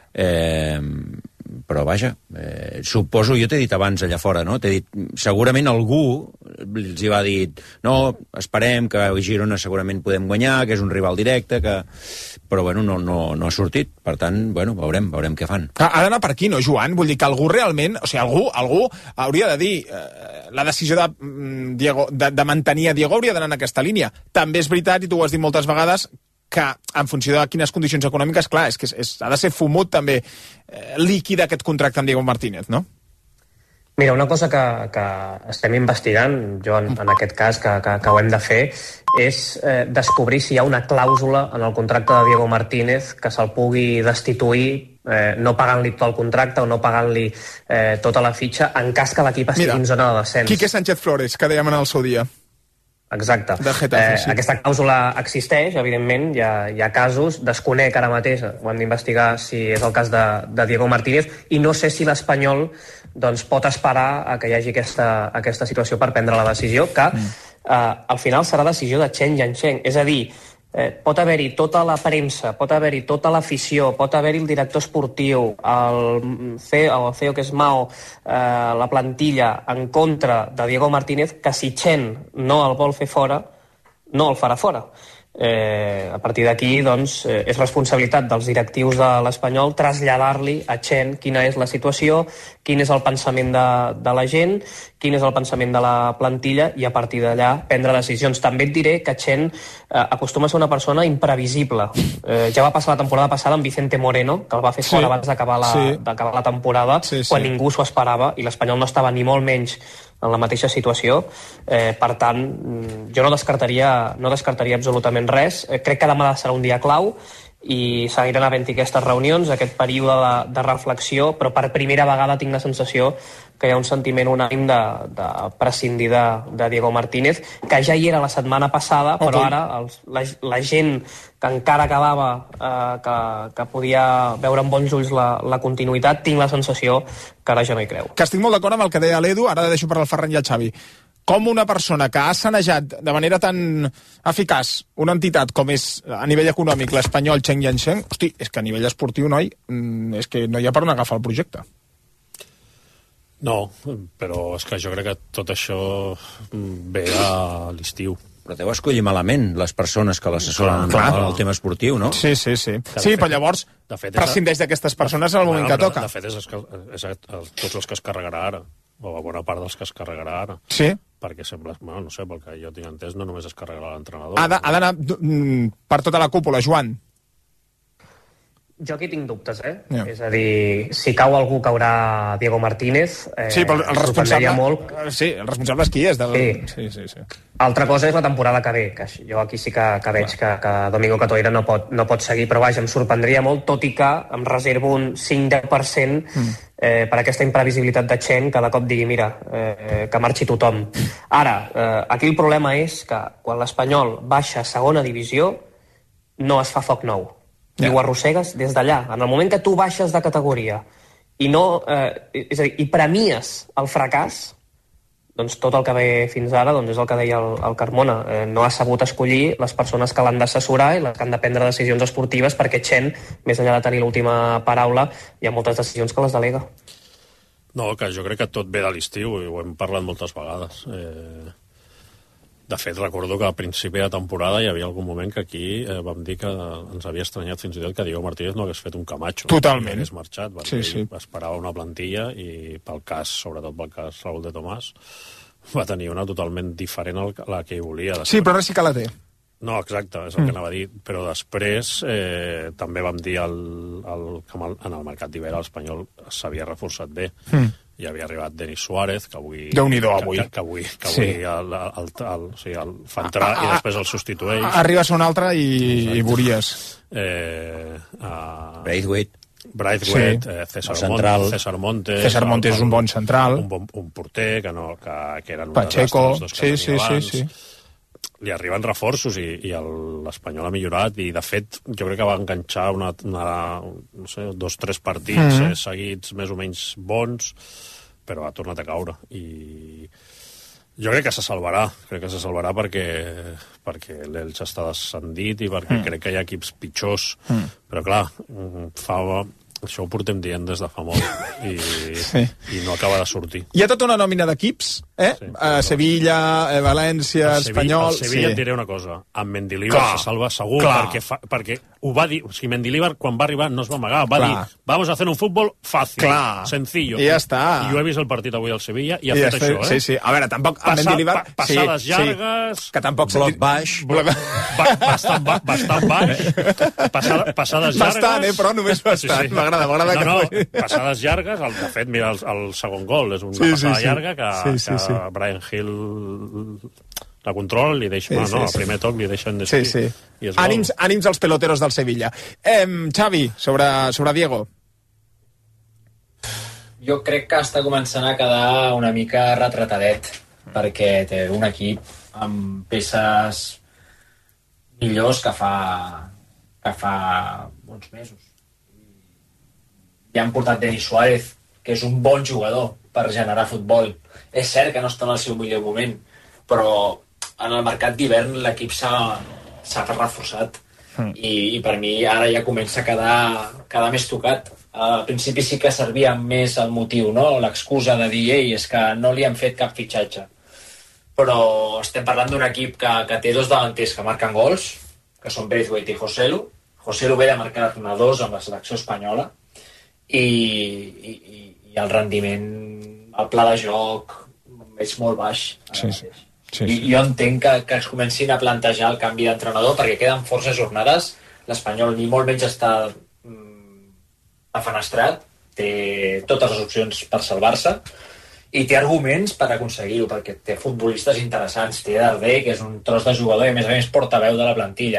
Però vaja, suposo, jo t'he dit abans allà fora, no? T'he dit, segurament algú els hi va dir, no, esperem que a Girona segurament podem guanyar, que és un rival directe, però bueno, no ha sortit. Per tant, bueno, veurem què fan. Ha d'anar per aquí, no, Joan? Vull dir que algú realment, o sigui, algú hauria de dir la decisió de mantenir a Diego hauria d'anar en aquesta línia. També és veritat, i tu ho has dit moltes vegades, que en funció de quines condicions econòmiques, clar, és que ha de ser fumut també líquid aquest contracte amb Diego Martínez, no? Mira, una cosa que estem investigant, jo en aquest cas, que ho hem de fer, és descobrir si hi ha una clàusula en el contracte de Diego Martínez que se'l pugui destituir no pagant-li tot el contracte o no pagant-li tota la fitxa en cas que l'equip estigui en zona de descens. Quique Sánchez Flores, que dèiem en el seu dia. Exacte. Aquesta clàusula existeix, evidentment, hi ha casos, desconec ara mateix, ho hem d'investigar si és el cas de Diego Martínez, i no sé si l'Espanyol pot esperar a que hi hagi aquesta situació per prendre la decisió, que al final serà decisió de Chen Yancheng. És a dir, pot haver-hi tota la premsa, pot haver-hi tota l'afició, pot haver-hi el director esportiu, el CEO que és Mao, la plantilla en contra de Diego Martínez, que si Chen no el vol fer fora, no el farà fora. A partir d'aquí, doncs, és responsabilitat dels directius de l'Espanyol traslladar-li a Chen quina és la situació, quin és el pensament de la gent, quin és el pensament de la plantilla, i a partir d'allà prendre decisions. També et diré que Chen acostuma a ser una persona imprevisible. Ja va passar la temporada passada amb Vicente Moreno, que el va fer fora abans d'acabar la temporada, quan ningú s'ho esperava, i l'Espanyol no estava ni molt menys en la mateixa situació. Per tant, jo no descartaria absolutament res. Crec que demà serà un dia clau i seguiran havent-hi aquestes reunions, aquest període de reflexió, però per primera vegada tinc la sensació que hi ha un sentiment unànime de prescindir de Diego Martínez, que ja hi era la setmana passada, però ara la gent que encara quedava que podia veure amb bons ulls la continuïtat, tinc la sensació que ara ja no hi creu. Que estic molt d'acord amb el que deia l'Edu, ara deixo per al Ferran i el Xavi. Com una persona que ha sanejat de manera tan eficaç una entitat com és a nivell econòmic l'Espanyol Chen Yancheng, hosti, és que a nivell esportiu, noi, és que no hi ha per on agafar el projecte. No, però és que jo crec que tot això ve a l'estiu. Però deu escollir malament les persones que l'assessoren al tema esportiu, no? Sí. Sí, però llavors prescindeix d'aquestes persones en el moment que toca. De fet, és tots els que es carregarà ara, o a bona part dels que es carregarà ara. Sí? Perquè sembla, no sé, pel que jo tinc entès, no només es carregarà l'entrenador. Ha d'anar per tota la cúpula, Joan. Jo aquí tinc dubtes, Yeah. És a dir, si cau algú, caurà Diego Martínez. Sí, però el responsable... Molt. Sí, el responsable és qui és. Sí. Altra cosa és la temporada que ve, que jo aquí sí que veig que Domingo Catoira no pot seguir, però vaja, em sorprendria molt, tot i que em reservo un 5-10% per aquesta imprevisibilitat de Chen, que de cop digui, mira, que marxi tothom. Ara, aquí el problema és que quan l'Espanyol baixa a segona divisió, no es fa foc nou. I ho arrossegues des d'allà. En el moment que tu baixes de categoria i és a dir, i premies el fracàs, doncs tot el que ve fins ara és el que deia el Carmona. No ha sabut escollir les persones que l'han d'assessorar i les que han de prendre decisions esportives, perquè Chen, més enllà de tenir l'última paraula, hi ha moltes decisions que les delega. No, que jo crec que tot ve de l'estiu i ho hem parlat moltes vegades. De fet, recordo que a principi de temporada hi havia algun moment que aquí vam dir que ens havia estranyat fins i tot que Diego Martínez no hagués fet un Camacho. Totalment. Hagués marxat. Sí. Esperava una plantilla i sobretot pel cas Raúl de Tomàs, va tenir una totalment diferent a la que hi volia. Sí, però ara sí que la té. No, exacte, és el que anava a dir. Però després també vam dir que en el mercat d'hivern l'Espanyol s'havia reforçat bé. Hi havia arribat Denis Suárez, que avui... Déu-n'hi-do, avui. Que avui el fa entrar i després el substitueix. Arribes a un altre i veuries. Braithwaite, César Montes... César Montes és un bon central. Un porter, que eren Pacheco, dos que tenia abans. Li arriben reforços i l'Espanyol ha millorat i, de fet, jo crec que va enganxar no sé, 2-3 partits seguits més o menys bons, però ha tornat a caure. I jo crec que se salvarà perquè l'Elx està descendit i perquè crec que hi ha equips pitjors. Però, clar, això ho portem dient des de fa molt i no acaba de sortir. Hi ha tota una nòmina d'equips Sevilla, València, Espanyol... El Sevilla et diré una cosa, amb Mendilibar se salva segur, perquè ho va dir, o sigui, Mendilibar quan va arribar no es va amagar, va dir, vamos a hacer un fútbol fácil, sencillo. I ja està. I jo he vist el partit avui al Sevilla i ha fet això, Sí, sí. A veure, tampoc... Passades llargues... Que tampoc... Bloc baix. Bastant baix. Passades llargues... Bastant, però només bastant. M'agrada. No, passades llargues. De fet, mira, el segon gol és una passada llarga que Brian Hill la controla, li deixa... No, al primer toc li deixen d'estir. Ànims als peloteros del Sevilla. Xavi, sobre Diego. Jo crec que està començant a quedar una mica retratadet, perquè té un equip amb peces millors que fa uns mesos. Ja han portat Denis Suárez, que és un bon jugador per generar futbol. És cert que no està en el seu millor moment, però en el mercat d'hivern l'equip s'ha reforçat i per mi ara ja comença a quedar més tocat. Al principi sí que servia més el motiu, no? L'excusa de dir, és que no li han fet cap fitxatge. Però estem parlant d'un equip que té dos davanters que marquen gols, que són Braithwaite i Joselu. Joselu ve de marcar-ne 2 amb la selecció espanyola i el rendiment, el pla de joc és molt baix. I jo entenc que es comencin a plantejar el canvi d'entrenador perquè queden forces jornades. L'Espanyol ni molt menys està afenestrat, té totes les opcions per salvar-se i té arguments per aconseguir-ho, perquè té futbolistes interessants, té Darder, que és un tros de jugador i a més portaveu de la plantilla.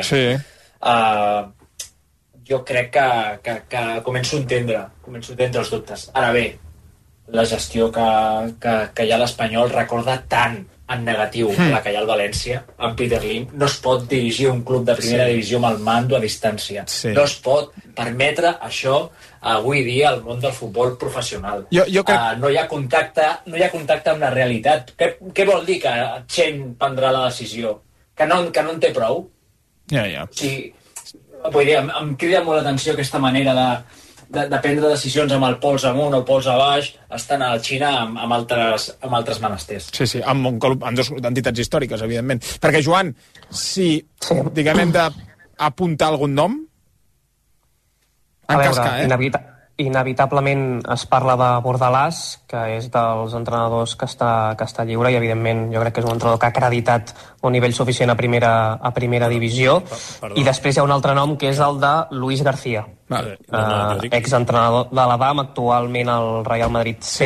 Jo crec que començo a entendre els dubtes. Ara bé, la gestió que hi ha a l'Espanyol recorda tant en negatiu la que hi ha al València, amb Peter Lim. No es pot dirigir un club de primera divisió amb el mando a distància. No es pot permetre això avui dia al món del futbol professional. No hi ha contacte amb la realitat. Què vol dir que Chen prendrà la decisió? Que no en té prou? Vull dir, em crida molt l'atenció aquesta manera de prendre decisions amb el pols amunt o el pols a baix, estan a la Xina amb altres menesters. Sí, amb dues entitats històriques, evidentment. Perquè, Joan, si diguem hem d'apuntar algun nom, inevitablement es parla de Bordalàs, que és dels entrenadors que està lliure i, evidentment, jo crec que és un entrenador que ha acreditat un nivell suficient a primera divisió. I després hi ha un altre nom, que és el de Luis García, exentrenador de l'Adam, actualment al Real Madrid C,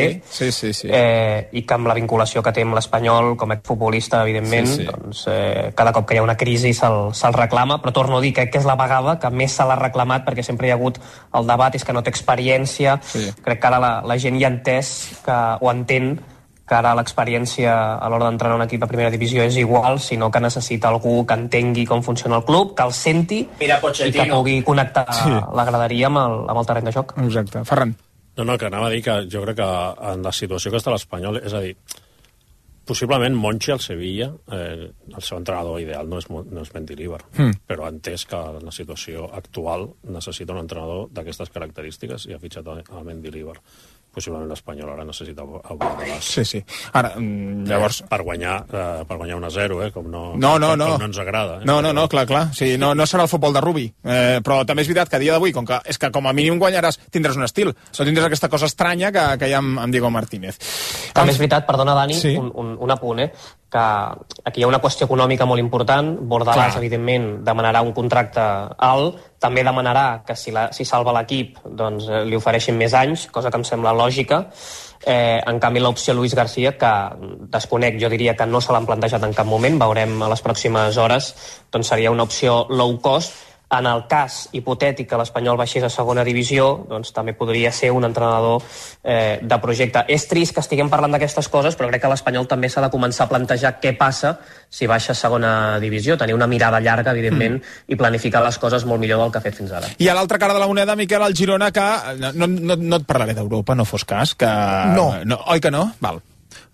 i que amb la vinculació que té amb l'Espanyol com a futbolista, evidentment, doncs, cada cop que hi ha una crisi se'l reclama, però torno a dir que és la vegada que més se l'ha reclamat, perquè sempre hi ha hagut el debat, és que no té experiència. Crec que ara la gent ja ha entès o entén que ara l'experiència a l'hora d'entrenar un equip a primera divisió és igual, sinó que necessita algú que entengui com funciona el club, que el senti i que pugui connectar la graderia amb el terreny de joc. Exacte. Ferran. No, que anava a dir que jo crec que en la situació que està l'Espanyol, és a dir, possiblement Monchi al Sevilla, el seu entrenador ideal no és Mendilibar, però ha entès que en la situació actual necessita un entrenador d'aquestes característiques i ha fitxat a Mendilibar. Possiblement l'Espanyol ara necessita a Bordalàs. Sí. Ara, llavors... Per guanyar 1-0, com no ens agrada. No, clar. Sí, no serà el futbol de Rubi. Però també és veritat que a dia d'avui, com a mínim guanyaràs, tindràs un estil. No tindràs aquesta cosa estranya que hi ha amb Diego Martínez. També és veritat, perdona, Dani, un apunt, que aquí hi ha una qüestió econòmica molt important. Bordalàs, evidentment, demanarà un contracte alt, també demanarà que si salva l'equip doncs li ofereixin més anys, cosa que em sembla lògica. En canvi, l'opció Luis García, que desconec, jo diria que no se l'han plantejat en cap moment, veurem a les pròximes hores, doncs seria una opció low cost. En el cas hipotètic que l'Espanyol baixés a segona divisió, doncs també podria ser un entrenador de projecte. És trist que estiguem parlant d'aquestes coses, però crec que l'Espanyol també s'ha de començar a plantejar què passa si baixa a segona divisió, tenir una mirada llarga, evidentment, i planificar les coses molt millor del que ha fet fins ara. I a l'altra cara de la moneda, Miquel, el Girona, que no et parlaré d'Europa, no fos cas, que... No. Oi que no? Val.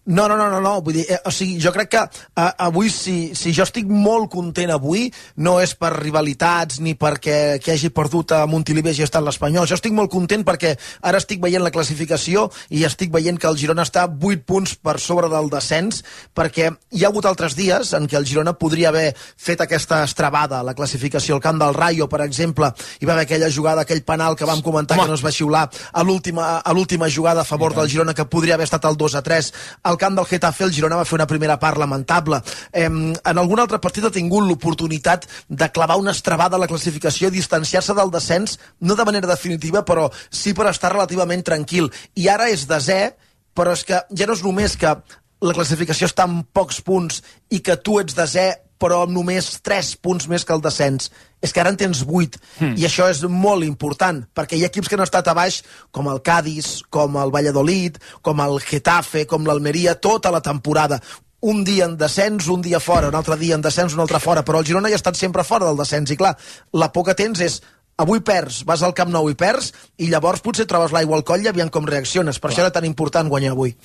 No, vull dir, o sigui, jo crec que avui, si jo estic molt content avui, no és per rivalitats ni perquè qui hagi perdut a Montilivi hagi estat l'Espanyol. Jo estic molt content perquè ara estic veient la classificació i estic veient que el Girona està 8 punts per sobre del descens, perquè hi ha hagut altres dies en què el Girona podria haver fet aquesta estrabada a la classificació. Al camp del Rayo, per exemple, hi va haver aquella jugada, aquell penal que vam comentar que no es va xiular a l'última jugada a favor del Girona, que podria haver estat el 2-3. Al camp del Getafe el Girona va fer una primera part lamentable. En algun altre partit ha tingut l'oportunitat de clavar una estrabada a la classificació i distanciar-se del descens, no de manera definitiva, però sí per estar relativament tranquil. I ara és desè, però és que ja no és només que la classificació està en pocs punts i que tu ets desè però amb només 3 punts més que el descens. És que ara en tens 8, i això és molt important, perquè hi ha equips que han estat a baix, com el Cádiz, com el Valladolid, com el Getafe, com l'Almeria, tota la temporada. Un dia en descens, un dia fora, un altre dia en descens, un altre fora, però el Girona ja ha estat sempre fora del descens, i clar, la por que tens és avui perds, vas al Camp Nou i perds, i llavors potser trobes l'aigua al coll i aviam com reacciones. Per això era tan important guanyar avui.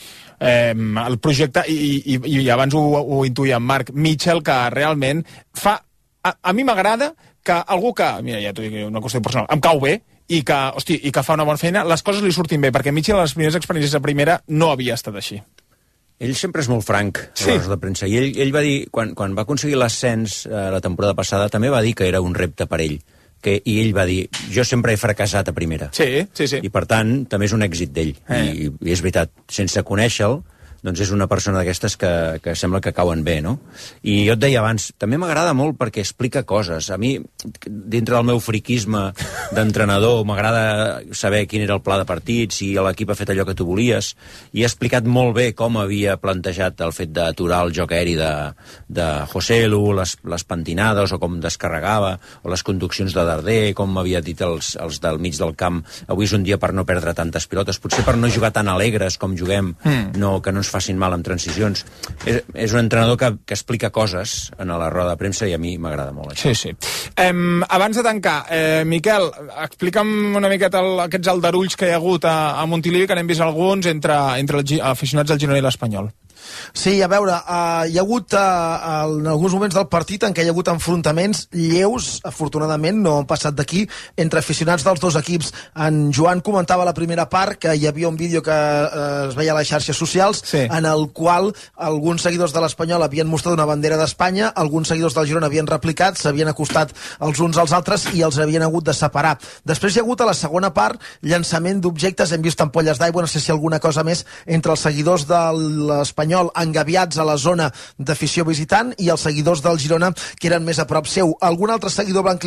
El projecte, i abans ho intuïa en Marc Mitchell, que realment fa... A mi m'agrada que algú que, mira, ja t'ho dic, una qüestió personal, em cau bé, i que fa una bona feina, les coses li surtin bé, perquè Mitchell a les primeres experiències de primera no havia estat així. Ell sempre és molt franc a l'hora de premsa, i ell va dir, quan va aconseguir l'ascens la temporada passada, també va dir que era un repte per ell. I ell va dir, jo sempre he fracassat a primera. Sí. I per tant, també és un èxit d'ell. I és veritat, sense conèixer-lo, doncs és una persona d'aquestes que sembla que cauen bé, no? I jo et deia abans, també m'agrada molt perquè explica coses. A mi, dintre del meu friquisme d'entrenador, m'agrada saber quin era el pla de partit, si l'equip ha fet allò que tu volies, i ha explicat molt bé com havia plantejat el fet d'aturar el joc aeri de Joselu, les pentinades, o com descarregava, o les conduccions de Darder, com havia dit els del mig del camp, avui és un dia per no perdre tantes pilotes, potser per no jugar tan alegres com juguem, que no ens facin mal amb transicions. És un entrenador que explica coses en la roda de premsa i a mi m'agrada molt això. Sí. Abans de tancar, Miquel, explica'm una miqueta aquests aldarulls que hi ha hagut a Montilivi, que n'hem vist alguns entre els aficionats del Girona i l'Espanyol. Sí, a veure, hi ha hagut en alguns moments del partit en què hi ha hagut enfrontaments lleus, afortunadament no han passat d'aquí, entre aficionats dels dos equips. En Joan comentava a la primera part que hi havia un vídeo que es veia a les xarxes socials, en el qual alguns seguidors de l'Espanyol havien mostrat una bandera d'Espanya, alguns seguidors del Girona havien replicat, s'havien acostat els uns als altres i els havien hagut de separar. Després hi ha hagut a la segona part llançament d'objectes, hem vist ampolles d'aigua, no sé si alguna cosa més, entre els seguidors de l'Espanyol engaviats a la zona d'afició visitant i els seguidors del Girona que eren més a prop seu. Algun altre seguidor blanc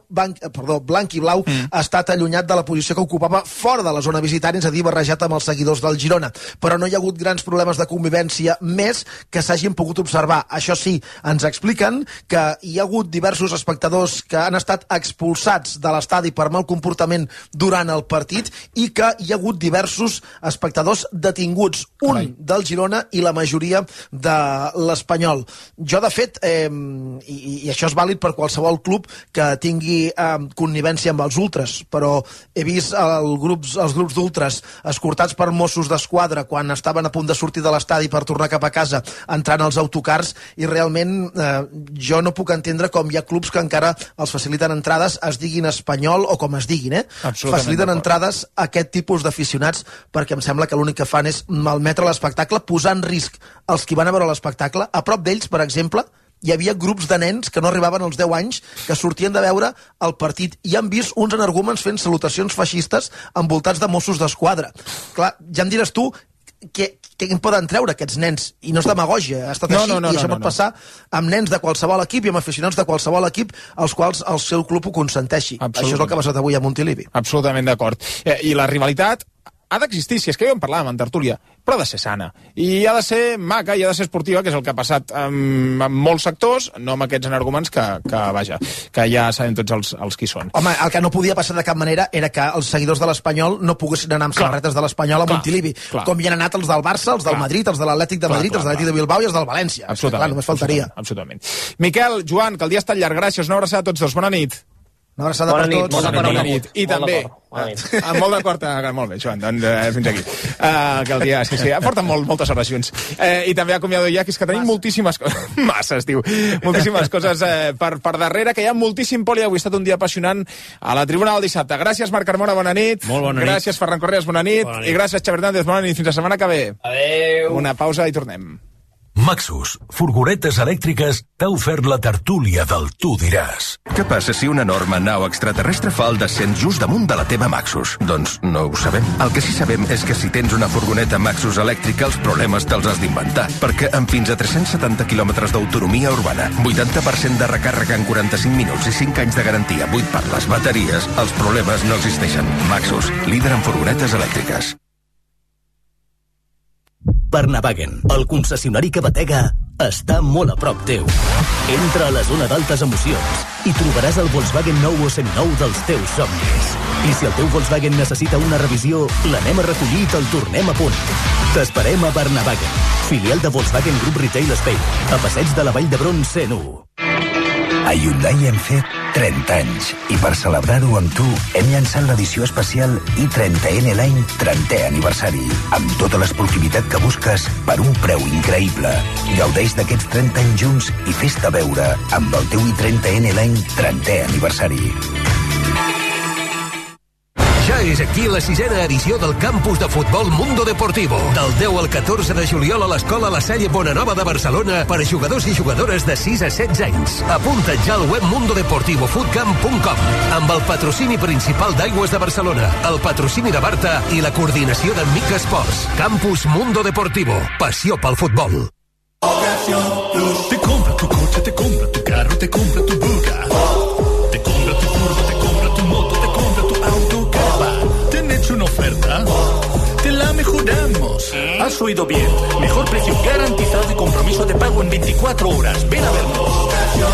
i blau ha estat allunyat de la posició que ocupava fora de la zona visitant, és a dir, barrejat amb els seguidors del Girona. Però no hi ha hagut grans problemes de convivència més que s'hagin pogut observar. Això sí, ens expliquen que hi ha hagut diversos espectadors que han estat expulsats de l'estadi per mal comportament durant el partit i que hi ha hagut diversos espectadors detinguts, un del Girona i la majoria de l'Espanyol. Jo, de fet, i això és vàlid per qualsevol club que tingui connivència amb els ultras, però he vist els grups d'ultras escortats per Mossos d'Esquadra quan estaven a punt de sortir de l'estadi per tornar cap a casa entrant als autocars, i realment jo no puc entendre com hi ha clubs que encara els faciliten entrades, es diguin Espanyol o com es diguin, faciliten entrades a aquest tipus d'aficionats, perquè em sembla que l'únic que fan és malmetre l'espectacle, posar en risc els qui van a veure l'espectacle. A prop d'ells, per exemple, hi havia grups de nens que no arribaven als 10 anys que sortien de veure el partit i han vist uns energúmens fent salutacions feixistes envoltats de Mossos d'Esquadra. Clar, ja em diràs tu què en poden treure aquests nens, i no és demagògia, ha estat així, i això pot passar amb nens de qualsevol equip i amb aficionats de qualsevol equip als quals el seu club ho consenteixi. Això és el que ha passat avui a Montilivi. Absolutament d'acord. I la rivalitat ha d'existir, si és que ja en parlàvem en tertúlia, però ha de ser sana. I ha de ser maca, i ha de ser esportiva, que és el que ha passat en molts sectors, no amb aquests energúmens que ja sabem tots els qui són. Home, el que no podia passar de cap manera era que els seguidors de l'Espanyol no poguessin anar amb samarretes de l'Espanyol a Montilivi, com hi han anat els del Barça, els del Madrid, els de l'Atlètic de Madrid, els de l'Atlètic de Bilbao i els del València. Absolutament. Clar, només faltaria. Absolutament. Miquel, Joan, que el dia ha estat llarg. Gràcies, una abraçada a tots dos. Bona nit. Una abraçada per tots. Bona nit. I també, molt d'acord, molt bé, Joan, doncs fins aquí. Que el dia, sí, porten moltes hores junts. I també acomiado ja, que és que tenim moltíssimes coses, masses, diu, moltíssimes coses per darrere, que hi ha moltíssim poli. Avui ha estat un dia apassionant a la tribuna del dissabte. Gràcies, Marc Carmona, bona nit. Molt bona nit. Gràcies, Ferran Correas, bona nit. I gràcies, Xavi Hernández, bona nit. Fins la setmana que ve. Adéu. Una pausa i tornem. Maxus, furgonetes elèctriques, t'ha ofert la tertúlia del Tu diràs. Què passa si una enorme nau extraterrestre fa el descent just damunt de la teva Maxus? Doncs no ho sabem. El que sí sabem és que si tens una furgoneta Maxus elèctrica, els problemes te'ls has d'inventar, perquè amb fins a 370 quilòmetres d'autonomia urbana, 80% de recàrrega en 45 minuts i 5 anys de garantia, 8 per les bateries, els problemes no existeixen. Maxus, líder en furgonetes elèctriques. Barnavagen, el concessionari que batega, està molt a prop teu. Entra a la zona d'altes emocions i trobaràs el Volkswagen nou o seminou dels teus somnis. I si el teu Volkswagen necessita una revisió, l'anem a recollir i te'l tornem a punt. T'esperem a Barnavagen, filial de Volkswagen Group Retail Spain, a Passeig de la Vall d'Hebron 101. A Hyundai hem fet 30 anys i per celebrar-ho amb tu hem llançat l'edició especial i30N l'any 30è aniversari, amb tota l'exclusivitat que busques per un preu increïble. Gaudeix d'aquests 30 anys junts i fes-te veure amb el teu i30N l'any 30è aniversari. Ja és aquí la 6a edició del campus de futbol Mundo Deportivo. Del 10 al 14 de juliol a l'escola La Salle Bonanova de Barcelona per a jugadors i jugadores de 6 a 16 anys. Apunta't ja al web mundodeportivofootcamp.com amb el patrocini principal d'Aigües de Barcelona, el patrocini de Barta i la coordinació de Mic Esports. Campus Mundo Deportivo. Passió pel futbol. Te compra tu coche, te compra tu carro, te compra tu buga. Te compra tu furgo, te compra tu moto, te compra tu auto. ¿Te han hecho una oferta? Te la mejoramos. Has oído bien. Mejor precio garantizado y compromiso de pago en 24 horas. Ven a vernos.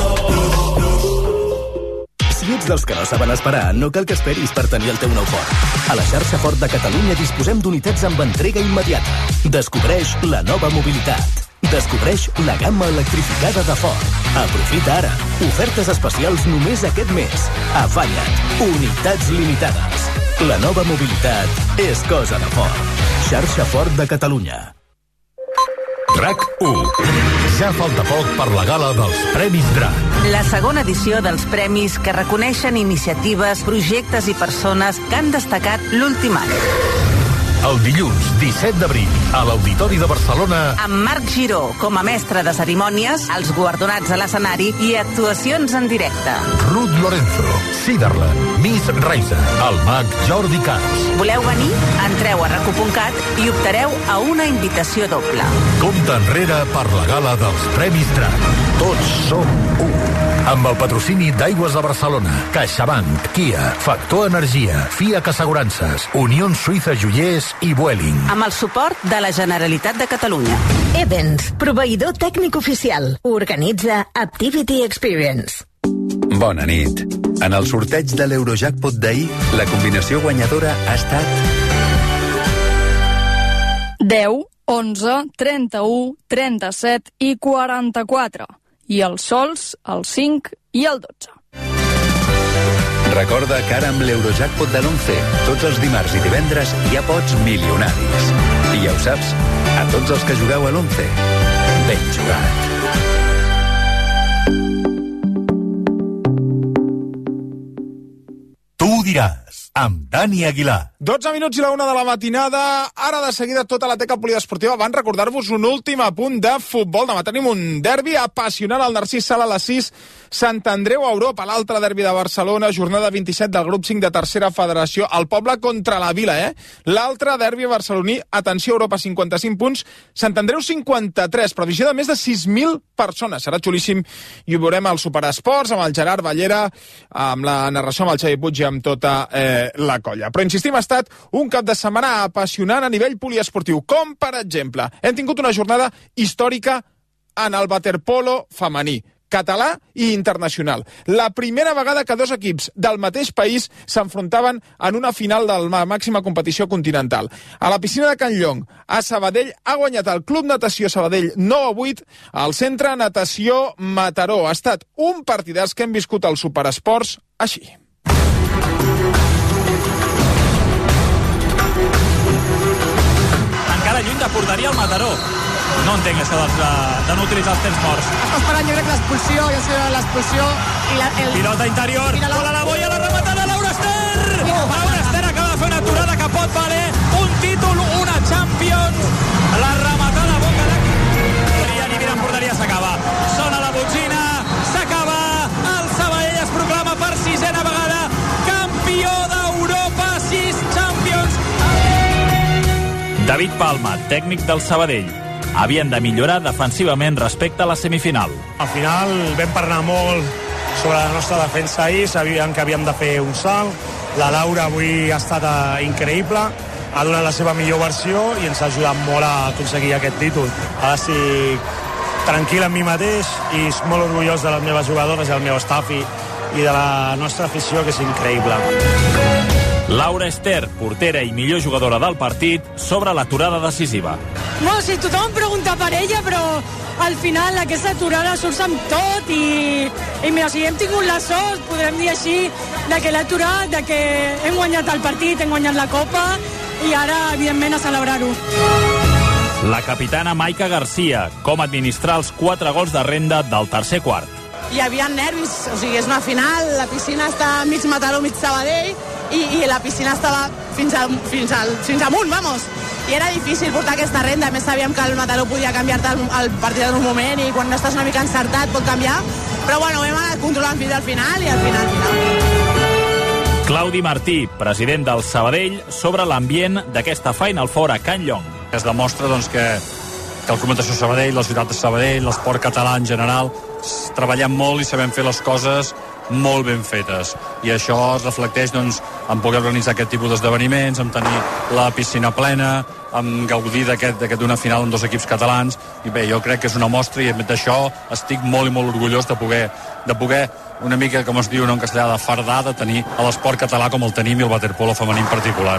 Si ets dels que no saben esperar, no cal que esperis per tenir el teu nou Ford. A la xarxa Ford de Catalunya disposem d'unitats amb entrega immediata. Descobreix la nova mobilitat. Descobreix la gamma electrificada de Ford. Aprofita ara. Ofertes especials només aquest mes. Afanya't. Unitats limitades. La nova mobilitat és cosa de Ford. Xarxa Ford de Catalunya. RAC1. Ja falta poc per la gala dels Premis DRAC. La segona edició dels premis que reconeixen iniciatives, projectes i persones que han destacat l'últim any. El dilluns 17 d'abril, a l'Auditori de Barcelona, Amb Marc Giró com a mestre de cerimònies, els guardonats a l'escenari i actuacions en directe. Ruth Lorenzo, Siderland, Miss Reisa, el mag Jordi Camps. Voleu venir? Entreu a racu.cat i optareu a una invitació doble. Compte enrere per la gala dels Premis DRAC. Tots som u. Amb el patrocini d'Aigües de Barcelona, CaixaBank, Kia, Factor Energia, FIAC Assegurances, Unió Suïssa Joiers i Vueling. Amb el suport de la Generalitat de Catalunya. Evans, proveïdor tècnic oficial. Organitza Activity Experience. Bona nit. En el sorteig de l'Eurojackpot d'ahir, la combinació guanyadora ha estat 10, 11, 31, 37 i 44. I els sols, el 5 i el 12. Recorda que ara amb l'Eurojackpot de l'11, tots els dimarts i divendres hi ha pots milionaris. I ja ho saps, a tots els que jugueu a l'11, ben jugat. Tu diràs, amb Dani Aguilar. 12 minuts i la 1 de la matinada. Ara de seguida tota la teca poliesportiva. Van recordar-vos un últim apunt de futbol. Demà tenim un derbi apassionant al Narcís Sala a les 6. Sant Andreu a Europa, l'altre derbi de Barcelona, jornada 27 del grup 5 de tercera federació. El poble contra la vila, L'altre derbi barceloní, atenció, Europa 55 punts, Sant Andreu 53, previsió de més de 6.000 persones. Serà xulíssim i ho veurem al Superesports, amb el Gerard Ballera, amb la narració amb el Xavi Puig i amb tota la colla. Però insistim, ha estat un cap de setmana apassionant a nivell poliesportiu, com per exemple, hem tingut una jornada històrica en el waterpolo femení, català i internacional. La primera vegada que dos equips del mateix país s'enfrontaven en una final de la màxima competició continental. A la piscina de Can Llong, a Sabadell, ha guanyat el Club Natació Sabadell 9-8 al Centre Natació Mataró. Ha estat un partidàs que hem viscut al Superesports així. Sabadell al Mataró. No entenc això de no utilitzar els temps morts. Està esperant, jo crec, l'expulsió, ja sé l'expulsió. Pilota interior, bola la boia, la rematada, Laura Ester! Laura Ester acaba de fer una aturada que pot valer un títol, una Champions. La rematada a boca de... Ni mira en porteria, s'acaba. Sona la botzina, s'acaba. El Sabadell es proclama per 6ena vegada campió d'Europa, 6 Champions. David Palma, tècnic del Sabadell. Havien de millorar defensivament respecte a la semifinal. Al final vam parlar molt sobre la nostra defensa ahir, sabíem que havíem de fer un salt. La Laura avui ha estat increïble, ha donat la seva millor versió i ens ha ajudat molt a aconseguir aquest títol. Ara estic tranquil amb mi mateix i molt orgullós de les meves jugadores i del meu staff i de la nostra afició, que és increïble. Laura Ester, portera i millor jugadora del partit, sobre l'aturada decisiva. No, sí, tothom pregunta per ella, però al final aquesta aturada surt amb tot i mira, si hem tingut la sort, podrem dir així, de que l'ha aturat, de que hem guanyat el partit, hem guanyat la Copa i ara, evidentment, a celebrar-ho. La capitana Maica Garcia, com administrar els 4 gols de renda del tercer quart. Hi havia nervis, o sigui, és una final, la piscina està mig Mataró, mig Sabadell, i la piscina estava fins amunt, vamos. I era difícil portar aquesta renda, a més sabíem que el Mataró podia canviar-te el partit en un moment i quan no estàs una mica encertat pot canviar, però bueno, hem anat controlant fins al final i al final. Claudi Martí, president del Sabadell, sobre l'ambient d'aquesta Final Four a Can Llong. Es demostra doncs, que el Club Natació Sabadell, la ciutat de Sabadell, l'esport català en general, treballem molt i sabem fer les coses molt ben fetes, i això es reflecteix doncs, en poder organitzar aquest tipus d'esdeveniments, en tenir la piscina plena, en gaudir d'una final amb 2 equips catalans, i bé, jo crec que és una mostra i d'això estic molt i molt orgullós de poder una mica, com es diu en castellà, de fardar, de tenir l'esport català com el tenim i el waterpolo femení en particular.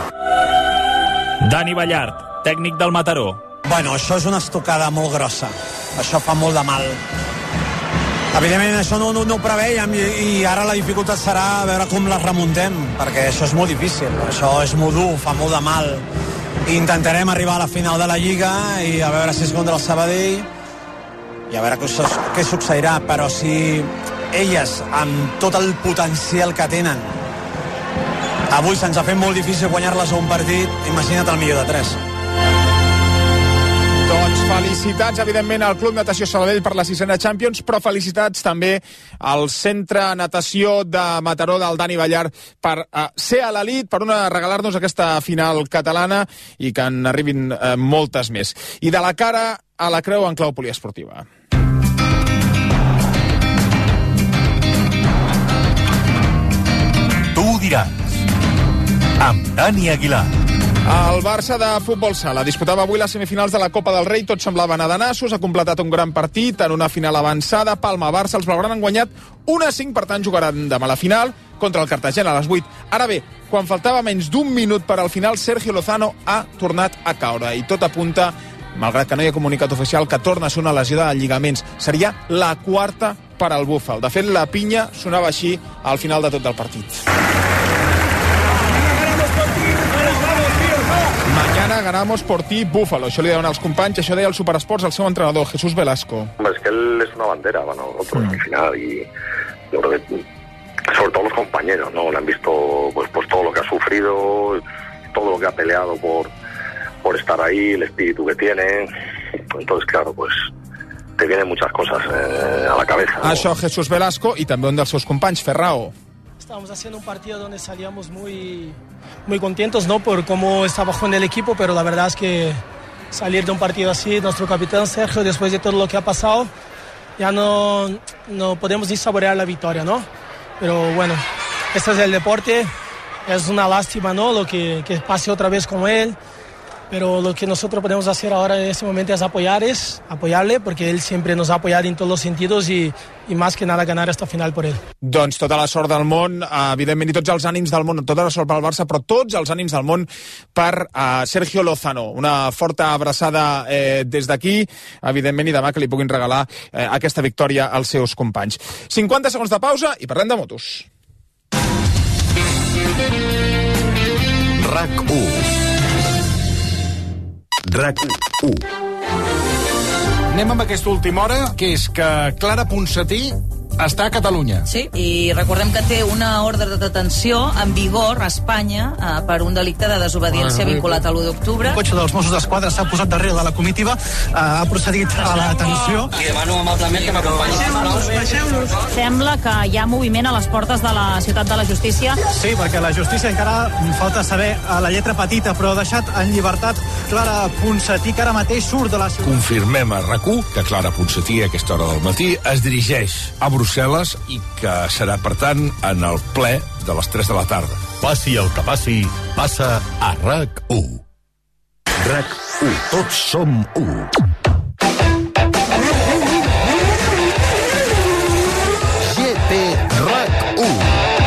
Dani Ballart, tècnic del Mataró. Bueno, això és una estocada molt grossa, això fa molt de mal. Evidentment això no ho preveiem i ara la dificultat serà veure com la remuntem, perquè això és molt difícil, això és molt dur, fa molt de mal. Intentarem arribar a la final de la Lliga i a veure si és contra el Sabadell i a veure què succeirà, però si elles, amb tot el potencial que tenen, avui se'ns ha fet molt difícil guanyar-les a un partit, imagina't el millor de 3. Doncs felicitats, evidentment, al Club Natació Sabadell per la 6a Champions, però felicitats també al Centre Natació de Mataró del Dani Ballart per ser a l'elit, per regalar-nos aquesta final catalana i que en arribin moltes més. I de la cara a la creu en clau poliesportiva. Tu ho diràs, amb Dani Aguilar. El Barça de futbol sala disputava avui les semifinals de la Copa del Rei. Tots semblaven a nassos, ha completat un gran partit en una final avançada. Palma-Barça, els blaugrana han guanyat 1-5, per tant jugaran demà la final contra el Cartagena a les 8. Ara bé, quan faltava menys d'1 minut per al final, Sergio Lozano ha tornat a caure i tot apunta, malgrat que no hi ha comunicat oficial, que torna a ser una lesió de lligaments. Seria la 4ª per al búfal. De fet, la pinya sonava així al final de tot el partit. Mañana ganamos por ti, Búfalo. Això li deuen als companys, això deia el Superesports al seu entrenador, Jesús Velasco. Es que él es una bandera, bueno, otro al final, y yo creo que sobre todo los compañeros, ¿no? Le han visto pues todo lo que ha sufrido, todo lo que ha peleado por estar ahí, el espíritu que tiene. Entonces, claro, pues te vienen muchas cosas a la cabeza, ¿no? Això Jesús Velasco i també un dels seus companys, Ferrao. Estábamos haciendo un partido donde salíamos muy contentos, ¿no? Por cómo estaba jugando el equipo, pero la verdad es que salir de un partido así, nuestro capitán Sergio, después de todo lo que ha pasado, ya no podemos ni saborear la victoria, ¿no? Pero bueno, este es el deporte, es una lástima, ¿no? Lo que pase otra vez con él, pero lo que nosotros podemos hacer ahora en este momento es apoyarle, porque él siempre nos ha apoyado en todos los sentidos y más que nada ganar esta final por él. Doncs tota la sort del món, evidentment, i tots els ànims del món, tota la sort pel Barça, però tots els ànims del món per Sergio Lozano. Una forta abraçada des d'aquí, evidentment, i demà que li puguin regalar aquesta victòria als seus companys. 50 segons de pausa i parlem de motos. RAC 1. RAC1. Anem amb aquesta última hora, que és que Clara Ponsatí està a Catalunya. Sí, i recordem que té una ordre de detenció en vigor a Espanya per un delicte de desobediència vinculat a l'1 d'octubre. El cotxe dels Mossos d'Esquadra s'ha posat darrere de la comitiva, ha procedit a la detenció. I demano amablement que m'acompanyi. Sembla que hi ha moviment a les portes de la Ciutat de la Justícia. Sí, perquè la justícia encara falta saber la lletra petita, però ha deixat en llibertat Clara Ponsatí, que ara mateix surt de la ciutat. Confirmem a RAC1 que Clara Ponsatí a aquesta hora del matí es dirigeix a Brussel·les i que serà, per tant, en el ple de les 3 de la tarda. Passi el que passi, passa a RAC1. RAC1. Tots som 1. GT RAC1.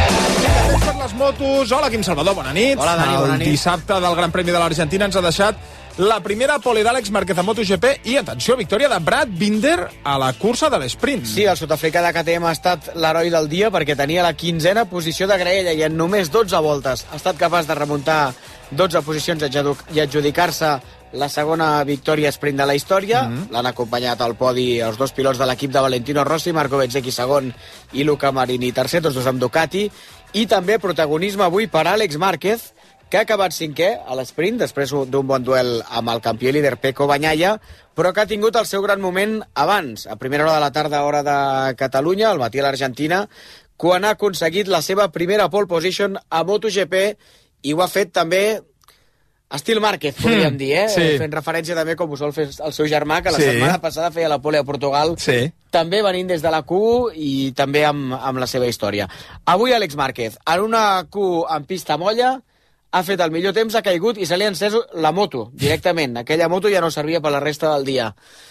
Per les motos. Hola, Quim Salvador, bona nit. Hola, Dani, bona nit. El dissabte del Gran Premi de l'Argentina ens ha deixat la primera pole d'Àlex Márquez a MotoGP i, atenció, victòria de Brad Binder a la cursa de l'esprint. Sí, el sud-africà de KTM ha estat l'heroi del dia perquè tenia la 15a posició de graella i en només 12 voltes ha estat capaç de remuntar 12 posicions i adjudicar-se la segona victòria sprint de la història. L'han acompanyat al podi els dos pilots de l'equip de Valentino Rossi, Marco Bezzecchi segon i Luca Marini tercer, tots dos amb Ducati. I també protagonisme avui per Àlex Márquez, que ha acabat cinquè a l'esprint després d'un bon duel amb el campió líder Pecco Bagnaia, però que ha tingut el seu gran moment abans, a primera hora de la tarda, hora de Catalunya, al matí a l'Argentina, quan ha aconseguit la seva primera pole position a MotoGP, i ho ha fet també estil Márquez, podríem dir, sí. Fent referència també com ho sol fer el seu germà, que la setmana passada feia la pole a Portugal, també venint des de la Q i també amb la seva història. Avui Àlex Márquez, en una Q en pista molla, ha fet el millor temps, ha caigut i se li ha encès la moto, directament. Aquella moto ja no servia per la resta del dia.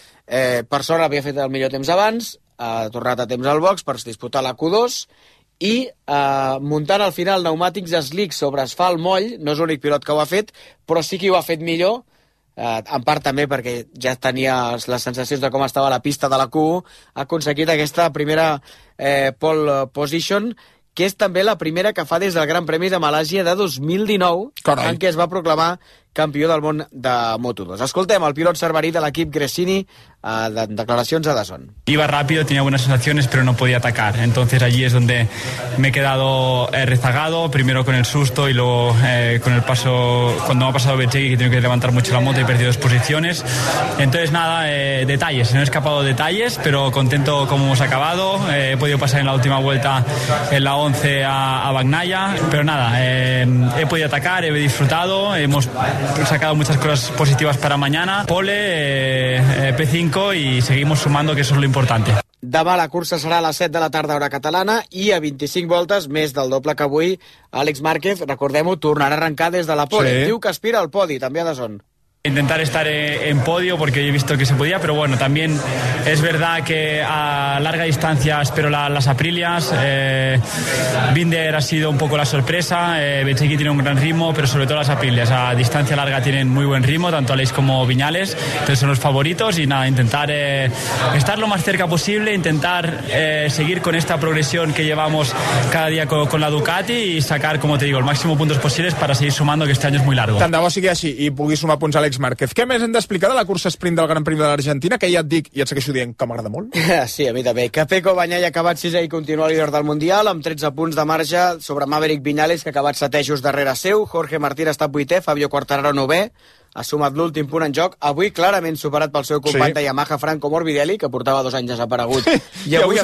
Per sort havia fet el millor temps abans, ha tornat a temps al box per disputar la Q2 i muntant al final pneumàtics slick sobre asfalt moll, no és l'únic pilot que ho ha fet, però sí que ho ha fet millor, en part també perquè ja tenia les sensacions de com estava la pista de la Q1, ha aconseguit aquesta primera pole position, que és també la primera que fa des del Gran Premi de Malàsia de 2019, en què es va proclamar campió del món de Moto2. Escoltem el pilot cerverí de l'equip Gresini de declaracions a DAZN. Iba rápido, tenía buenas sensaciones, pero no podía atacar. Entonces allí es donde me he quedado rezagado, primero con el susto y luego con el paso, cuando me ha pasado Bezzecchi, que he tenido que levantar mucho la moto y he perdido 2 posiciones. Entonces nada, detalles, no he escapado de detalles, pero contento como hemos acabado. He podido pasar en la última vuelta en la 11 a Bagnaia, pero nada, he podido atacar, he disfrutado, hemos sacado muchas cosas positivas para mañana. Pole, P5 y seguimos sumando, que eso es lo importante. Demà la cursa serà a les 7 de la tarda hora catalana i a 25 voltes, més del doble que avui, Àlex Márquez, recordem-ho, tornarà a arrencar des de la pole. Diu que aspira al podi, també a DAZN. Intentar estar en podio porque he visto que se podía, pero bueno, también es verdad que a larga distancia espero las Aprilias. Binder ha sido un poco la sorpresa, Bezzecchi tiene un gran ritmo, pero sobre todo las Aprilias a distancia larga tienen muy buen ritmo, tanto Aleix como Viñales, entonces son los favoritos y nada, intentar estar lo más cerca posible, intentar seguir con esta progresión que llevamos cada día con la Ducati y sacar, como te digo, el máximo puntos posibles para seguir sumando, que este año es muy largo. Tant de bo sigui així i pugui sumar punts a Àlex Márquez. Què més hem d'explicar de la cursa sprint del Gran Premi de l'Argentina, que ja et dic i et segueixo dient que m'agrada molt? Sí, a mi també. Que Pecco Bagnaia ha acabat 6è i continua líder del Mundial, amb 13 punts de marge sobre Maverick Viñales, que ha acabat 7è just darrere seu. Jorge Martín està 8è, Fabio Quartararo 9è, ha sumat l'últim punt en joc, avui clarament superat pel seu company de Yamaha, Franco Morbidelli, que portava 2 anys desaparegut. I avui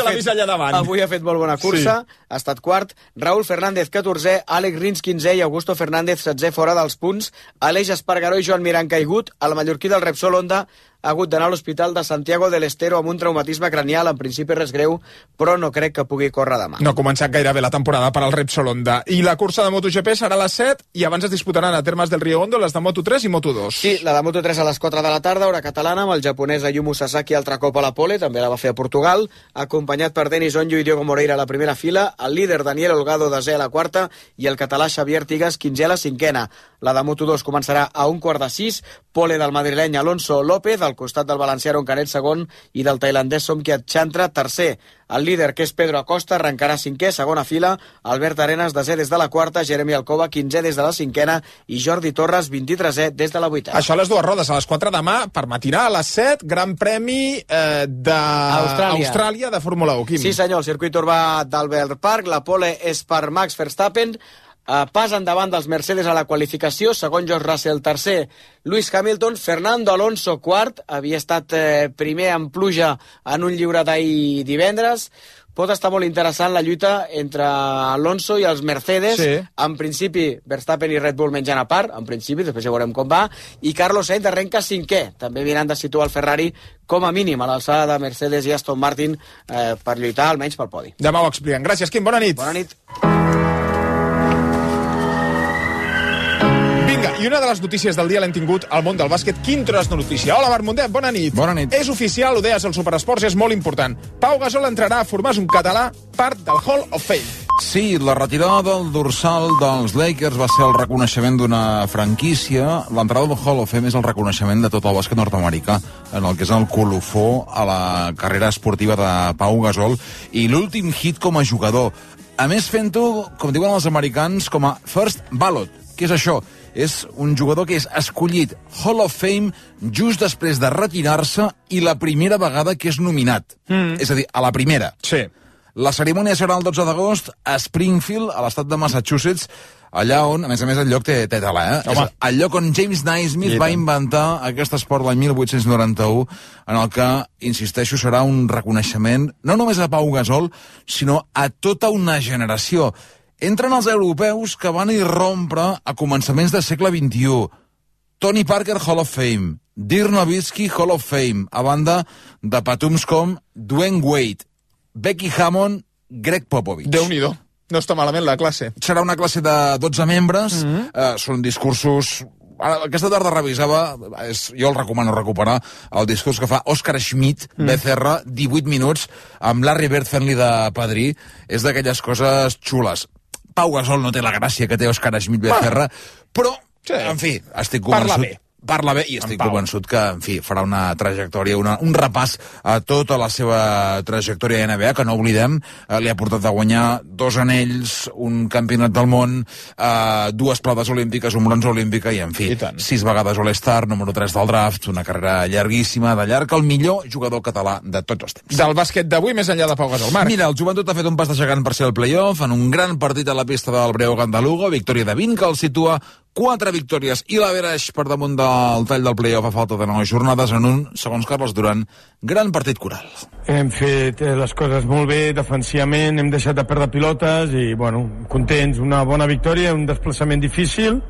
ha fet molt bona cursa, ha estat quart. Raúl Fernández, 14è, Àlex Rins, 15è i Augusto Fernández, 16è, fora dels punts. Aleix Espargaró i Joan Mir han caigut. El mallorquí del Repsol Honda ha hagut d'anar a l'Hospital de Santiago del Estero amb un traumatisme cranial, en principi res greu, però no crec que pugui córrer demà. No ha començat gaire bé la temporada per al Repsol Honda. I la cursa de MotoGP serà a les 7 i abans es disputaran a Termes del Rio Hondo les de Moto3 i Moto2. Sí, la de Moto3 a les 4 de la tarda, hora catalana, amb el japonès Ayumu Sasaki altre cop a la pole, també la va fer a Portugal, acompanyat per Denis Onyo i Diego Moreira a la primera fila, el líder Daniel Holgado 10è a la quarta i el català Xavier Tigas 15è a la 5ena. La de Moto2 començarà a 5:45, pole del madrileny Alonso López, al costat del valencià Aaron Canet segon i del tailandès Somkiat Chantra tercer. El líder, que és Pedro Acosta, arrencarà cinquè, segona fila, Albert Arenas desè des de la quarta, Jeremy Alcoba 15è des de la cinquena i Jordi Torres 23è des de la vuitena. Això a les dues rodes, a les 4 demà, per matinar, a les 7, Gran Premi d'Austràlia de Fórmula 1. Quim. Sí senyor, el circuit urbà d'Albert Park, la pole és per Max Verstappen, pas endavant dels Mercedes a la qualificació, segon George Russell tercer, Lewis Hamilton, Fernando Alonso quart, havia estat primer en pluja en un lliure d'ahir divendres. Pot estar molt interessant la lluita entre Alonso i els Mercedes. Sí. En principi, Verstappen i Red Bull menjant a part, en principi, després ja veurem com va, i Carlos Sainz arrenca cinquè. També miran de situar el Ferrari com a mínim a l'alçada de Mercedes i Aston Martin per lluitar almenys pel podi. Demà ho expliquem. Gràcies, Quim. Bona nit. Bona nit. Vinga, i una de les notícies del dia l'hem tingut al món del bàsquet. Quin tros de notícia. Hola, Marc Mundet, bona nit. Bona nit. És oficial, ho deies, el Superesports és molt important. Pau Gasol entrarà a formar un català part del Hall of Fame. Sí, la retirada del dorsal dels Lakers va ser el reconeixement d'una franquícia. L'entrada del Hall of Fame és el reconeixement de tot el bàsquet nord-americà, en el que és el colofó a la carrera esportiva de Pau Gasol i l'últim hit com a jugador. A més, fent-ho, com diuen els americans, com a first ballot. Què és això? És un jugador que és escollit Hall of Fame just després de retirar-se i la primera vegada que és nominat. És a dir, a la primera. Sí. La cerimònia serà el 12 d'agost a Springfield, a l'estat de Massachusetts, allà on, a més, el lloc té tela, És el lloc on James Naismith va inventar aquest esport l'any 1891, en el que, insisteixo, serà un reconeixement no només a Pau Gasol, sinó a tota una generació. Entren els europeus que van irrompre a començaments del segle XXI. Tony Parker, Hall of Fame. Dirk Nowitzki, Hall of Fame. A banda de patums com Dwayne Wade, Becky Hammond, Greg Popovich. Déu-n'hi-do. No està malament la classe. Serà una classe de 12 membres. Són discursos... Aquesta tarda revisava, jo el recomano recuperar, el discurs que fa Òscar Schmidt, BCR, 18 minuts, amb Larry Bird fent-li de padrí. És d'aquelles coses xules. Pau Gasol no té la gràcia que té Òscar Schmidt BCR, però, en fi, estic convençut... Parla bé i estic convençut que, en fi, farà una trajectòria, un repàs a tota la seva trajectòria a NBA, que no oblidem, li ha portat a guanyar 2 anells, un campionat del món, 2 plades olímpiques, un bronze olímpica i, en fi, 6 vegades All-Star, número 3 del draft, una carrera llarguíssima, de llarg, el millor jugador català de tots els temps. Del bàsquet d'avui, més enllà de Pau Gasol, Marc. Mira, el Joventut ha fet un pas de gegant per ser al play-off, en un gran partit a la pista del Breogán de Lugo, victòria de 20, que el situa 4 victòries i l'averaix per damunt del tall del play-off a falta de 9 jornades en un, segons Carles Duran, gran partit coral. Hem fet les coses molt bé defensivament, hem deixat de perdre pilotes i, bueno, contents, una bona victòria, un desplaçament difícil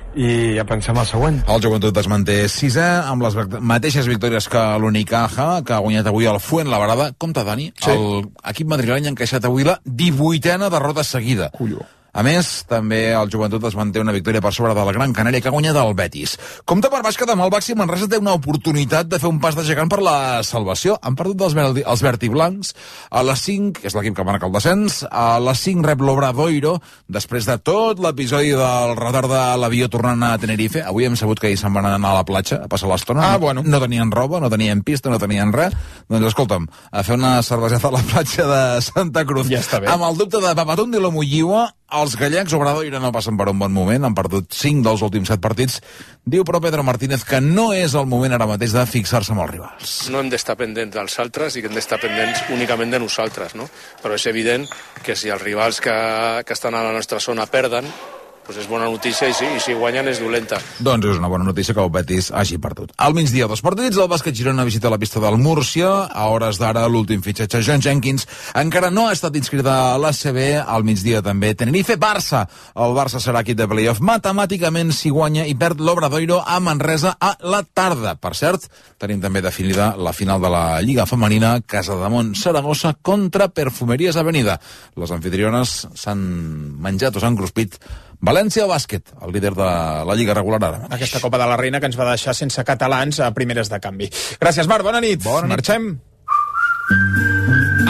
i ja pensem al següent. El Joventut es manté 6è amb les mateixes victòries que l'Unicaja, que ha guanyat avui el Fuenlabrada. Compte, Dani, l'equip madrileny ha encaixat avui la 18a derrota seguida. Colló. A més, també el Joventut es manté una victòria per sobre de la Gran Canària, que ha guanyat el Betis. Compte per baix que demà el Baxi Manresa té una oportunitat de fer un pas de gegant per la salvació. Han perdut els vertiblancs. A les 5, que és l'equip que marca el descens, a les 5 rep l'Obradoiro, després de tot l'episodi del retard de l'avió tornant a Tenerife. Avui hem sabut que ells se'n van anar a la platja a passar l'estona. No tenien roba, no tenien pista, no tenien res. Doncs escolta'm, a fer una cerveseta a la platja de Santa Cruz. Ja està bé. Amb el dubte de Papatum de l'Omulliua, els gallecs Obradoiro no passen per un bon moment, han perdut 5 dels últims 7 partits. Diu però Pedro Martínez que no és el moment ara mateix de fixar-se amb els rivals. No hem d'estar pendents dels altres i que hem d'estar pendents únicament de nosaltres, no? Però és evident que si els rivals que estan a la nostra zona perden, doncs és bona notícia i si guanyen és dolenta. Doncs és una bona notícia que el Betis hagi perdut. Al migdia, 2 partits, el bàsquet Girona visita la pista del Múrcia. A hores d'ara, l'últim fitxatge, John Jenkins, encara no ha estat inscrit a l'ACB. Al migdia també Tenerife-Barça. El Barça serà equip de playoff matemàticament si guanya i perd l'Obradoiro a Manresa a la tarda. Per cert, tenim també definida la final de la Lliga Femenina, Casademont-Saragossa contra Perfumeries Avenida. Les anfitriones s'han menjat o s'han cruspit València Bàsquet, el líder de la Lliga regular ara. Aquesta Copa de la Reina que ens va deixar sense catalans a primeres de canvi. Gràcies, Marc, bona nit. Bona nit. Marxem.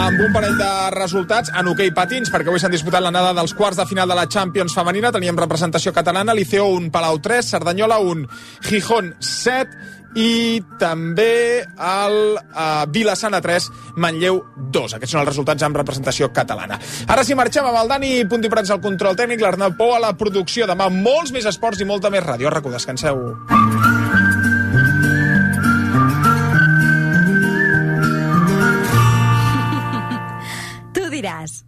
amb un parell de resultats en hoquei patins, perquè avui s'han disputat l'anada dels quarts de final de la Champions femenina. Teníem representació catalana, Liceo 1, Palau 3, Cerdanyola 1, Gijón 7 i també el Vila-sana 3, Manlleu 2. Aquests són els resultats amb representació catalana. Ara sí, marxem amb el Dani Puntiprats al control tècnic, l'Arnau Pou a la producció. Demà molts més esports i molta més ràdio. A RAC1, descanseu. Tu diràs.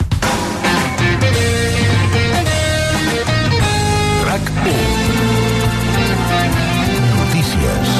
RAC1. Notícies.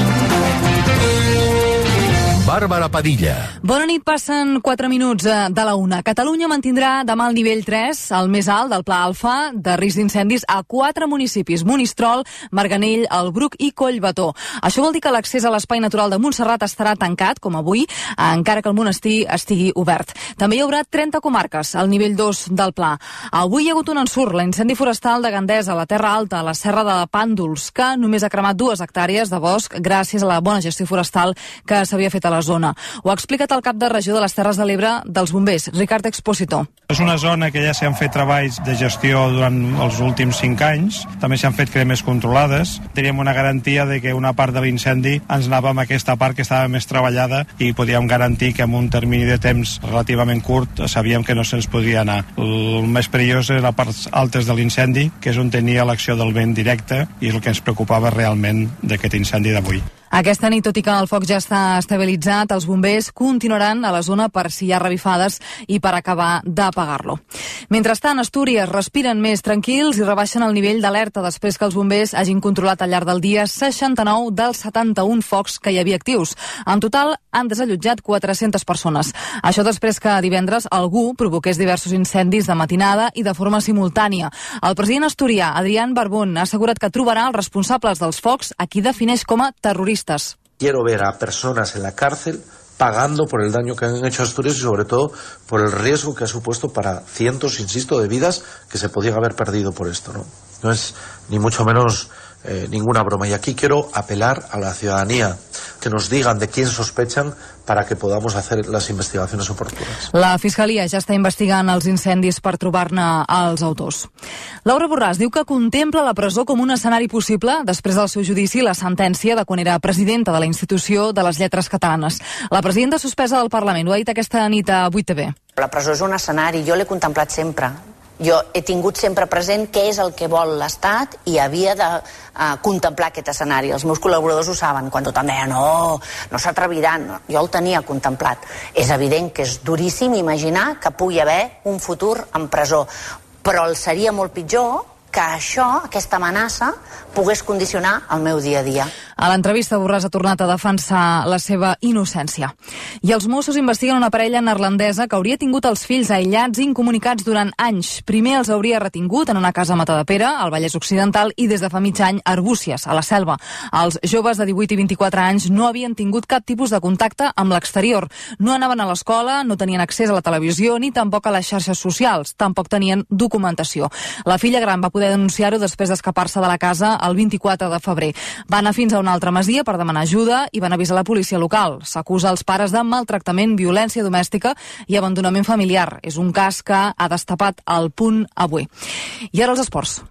Bàrbara Padilla. Bona nit, passen 4 minuts de la 1. Catalunya mantindrà demà el nivell 3, el més alt del Pla Alfa, de risc d'incendis a 4 municipis: Monistrol, Marganell, el Bruc i Collbató. Això vol dir que l'accés a l'espai natural de Montserrat estarà tancat, com avui, encara que el monestir estigui obert. També hi haurà 30 comarques al nivell 2 del Pla. Avui hi ha hagut un ensurt, l'incendi forestal de Gandesa, a la Terra Alta, a la Serra de Pàndols, que només ha cremat 2 hectàrees de bosc gràcies a la bona gestió forestal que s'havia fet a la zona. Ho ha explicat el cap de regió de les Terres de l'Ebre dels bombers, Ricard Expositor. És una zona que ja s'han fet treballs de gestió durant els últims 5 anys, també s'han fet cremes controlades. Teníem una garantia de que una part de l'incendi ens anava amb aquesta part que estava més treballada i podíem garantir que en un termini de temps relativament curt sabíem que no se'ns podia anar. El més perillós era les parts altes de l'incendi, que és on tenia l'acció del vent directe, i és el que ens preocupava realment d'aquest incendi d'avui. Aquesta nit, tot i que el foc ja està estabilitzat, els bombers continuaran a la zona per si hi ha revifades i per acabar d'apagar-lo. Mentrestant, a Astúries respiren més tranquils i rebaixen el nivell d'alerta després que els bombers hagin controlat al llarg del dia 69 dels 71 focs que hi havia actius. En total, han desallotjat 400 persones. Això després que divendres algú provoqués diversos incendis de matinada i de forma simultània. El president asturià, Adrián Barbón, ha assegurat que trobarà els responsables dels focs, a qui defineix com a terroristes. Quiero ver a personas en la cárcel pagando por el daño que han hecho a Asturias y sobre todo por el riesgo que ha supuesto para cientos, insisto, de vidas que se podían haber perdido por esto, ¿no? No es ni mucho menos ninguna broma. Y aquí quiero apelar a la ciudadanía que nos digan de quién sospechan para que podamos hacer las investigaciones oportunas. La Fiscalia ja està investigant els incendis per trobar-ne els autors. Laura Borràs diu que contempla la presó com un escenari possible després del seu judici, la sentència de quan era presidenta de la Institució de les Lletres Catalanes. La presidenta suspesa del Parlament ho ha dit aquesta nit a 8TV. La presó és un escenari, jo l'he contemplat sempre. Jo he tingut sempre present què és el que vol l'Estat i havia de contemplar aquest escenari. Els meus col·laboradors ho saben, quan tothom deia no s'atreviran, no, jo el tenia contemplat. És evident que és duríssim imaginar que pugui haver un futur en presó, però el seria molt pitjor que això, aquesta amenaça, pogués condicionar el meu dia a dia. A l'entrevista, Borràs ha tornat a defensar la seva innocència. I els Mossos investiguen una parella neerlandesa que hauria tingut els fills aïllats i incomunicats durant anys. Primer els hauria retingut en una casa a Matadepera, al Vallès Occidental, i des de fa mig any a Arbúcies, a la Selva. Els joves de 18 i 24 anys no havien tingut cap tipus de contacte amb l'exterior. No anaven a l'escola, no tenien accés a la televisió ni tampoc a les xarxes socials. Tampoc tenien documentació. La filla gran va poder denunciar-ho després d'escapar-se de la casa el 24 de febrer. Va anar fins a una altra masia per demanar ajuda i van avisar la policia local. S'acusa els pares de maltractament, violència domèstica i abandonament familiar. És un cas que ha destapat el Punt avui. I ara els esports.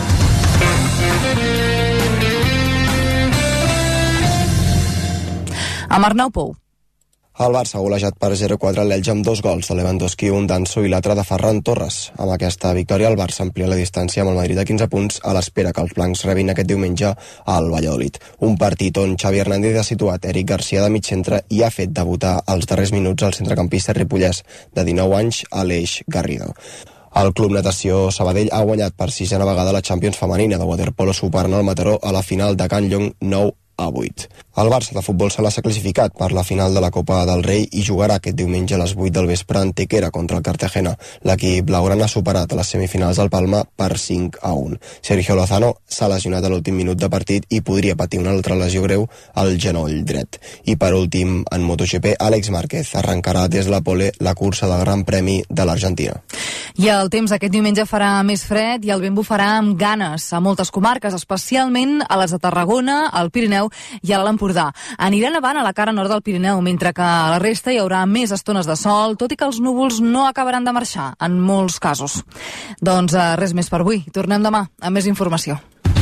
Amb Arnau Pou. El Barça ha golejat per 0-4 l'Elx amb 2 gols de Lewandowski, un d'Anso i l'altre de Ferran Torres. Amb aquesta victòria el Barça amplia la distància amb el Madrid a 15 punts a l'espera que els blancs rebin aquest diumenge al Valladolid. Un partit on Xavi Hernández ha situat Eric Garcia de mig centre i ha fet debutar als darrers minuts el centrecampista ripollès de 19 anys, Aleix Garrido. El Club Natació Sabadell ha guanyat per 6a vegada la Champions femenina de waterpolo, superant el Mataró a la final de Can Llong 9-8. El Barça de futbol se l'ha classificat per la final de la Copa del Rei i jugarà aquest diumenge a les 8 del vespre en Tequera contra el Cartagena. L'equip blaugrana ha superat a les semifinals del Palma per 5-1. Sergio Lozano s'ha lesionat a l'últim minut de partit i podria patir una altra lesió greu al genoll dret. I per últim, en MotoGP, Àlex Márquez arrencarà des de la pole la cursa del Gran Premi de l'Argentina. I el temps aquest diumenge farà més fred i el vent bufarà amb ganes a moltes comarques, especialment a les de Tarragona, al Pirineu i a l'Alt Empordà. l'Empordà. Anirà nevant a la cara nord del Pirineu, mentre que a la resta hi haurà més estones de sol, tot i que els núvols no acabaran de marxar, en molts casos. Doncs res més per avui. Tornem demà amb més informació.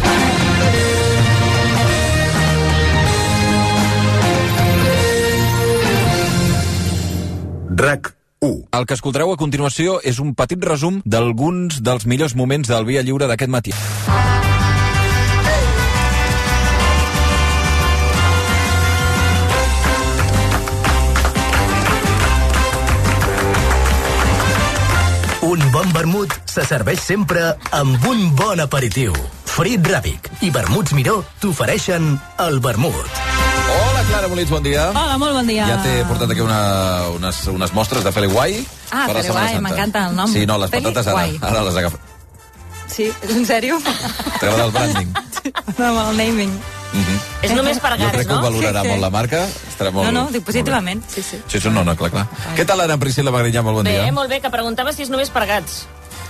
RAC 1. El que escoltareu a continuació és un petit resum d'alguns dels millors moments del Via Lliure d'aquest matí. Un bon vermut se serveix sempre amb un bon aperitiu. Frit Ràbic i Vermuts Miró t'ofereixen el vermut. Hola, Clara Molins, bon dia. Hola, molt bon dia. Ja t'he portat aquí unes mostres de Feli Guai. Ah, Feli Guai, m'encanta el nom. Sí, no, les patates ara les agafo. Sí, és en sèrio? T'agrada el branding? No, el naming. És només per gats, no? Jo crec que ho valorarà molt la marca. Estarà molt... No, dic positivament, sí. Sí, no, clar. Què tal, Anna Priscila Magrinyà? Molt bon dia. Bé, molt bé, que preguntava si és només per gats.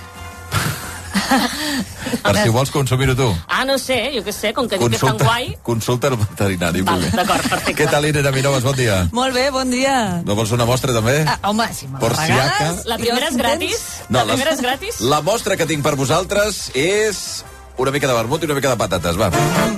Per si vols consumir-ho tu. Ah, no sé, jo què sé, com que dic que és tan guai... Consulta el veterinari. Val, d'acord, perfecte. Què tal, Irene Minovas? Bon dia. Molt bé, bon dia. No vols una mostra, també? Home, si me la regales... La primera és gratis? La primera és gratis? La mostra que tinc per vosaltres és una mica de vermut i una mica de patates, va.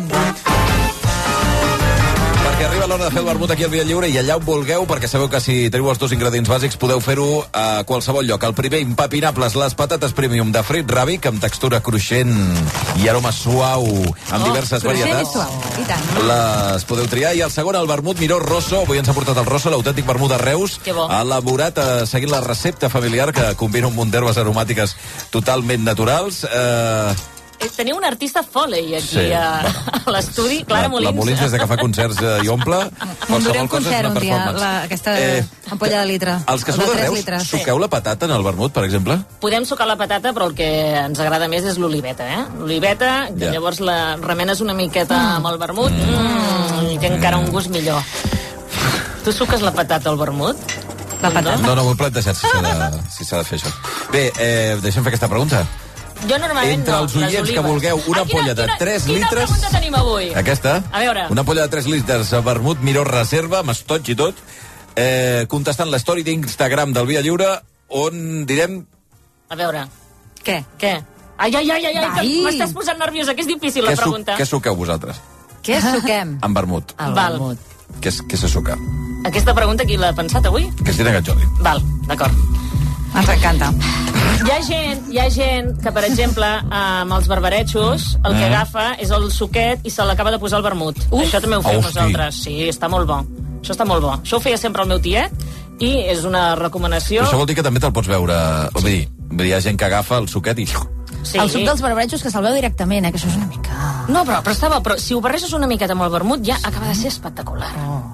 Perquè arriba l'hora de fer el vermut aquí al Via Lliure i allà on vulgueu, perquè sabeu que si teniu els dos ingredients bàsics podeu fer-ho a qualsevol lloc. El primer, impepinables, les patates premium de Frit Ràbic, amb textura cruixent i aroma suau, amb diverses varietats. Suau. I tant. Les podeu triar. I el segon, el vermut Miró Rosso. Avui ens ha portat el Rosso, l'autèntic vermut de Reus. Que bo. Elaborat seguint la recepta familiar que combina un munt d'herbes aromàtiques totalment naturals. Teniu un artista Foley aquí a l'estudi, Clara Molins. La Molins, des de que fa concerts i omple, qualsevol cosa és una performance. Aquesta ampolla de litre. Els que sou de Reus, suqueu la patata en el vermut, per exemple? Podem sucar la patata, però el que ens agrada més és l'oliveta, L'oliveta, llavors la remenes una miqueta amb el vermut i té encara un gust millor. Tu suques la patata al vermut? La patata? No, ho he plantejat si s'ha de fer això. Bé, deixem fer aquesta pregunta. Jo normalment entre els oients que vulgueu una ampolla de 3 litres... Quina pregunta tenim avui? Aquesta? A veure. Una ampolla de 3 litres de vermut Miró Reserva, amb estoig i tot, contestant la story d'Instagram del Via Lliure, on direm... A veure. Què? Ai, m'estàs posant nerviosa, que és difícil la pregunta. Què suqueu vosaltres? Què suquem? En vermut. El vermut. Què se suca? Aquesta pregunta qui l'ha pensat avui? Cristina Gajoli. Val, d'acord. Ens encanta. Hi ha gent que, per exemple, amb els barbarejos, el que agafa és el suquet i se l'acaba de posar el vermut. Això també ho fem nosaltres. Sí, està molt bo. Això està molt bo. Això ho feia sempre el meu tiet i és una recomanació... Però això vol dir que també te'l pots veure... Vull dir, hi ha gent que agafa el suquet i... Sí. El suc dels barbarejos que se'l veu directament, que això és una mica... No, però està bo, però si ho barreges una miqueta amb el vermut ja acaba de ser espectacular.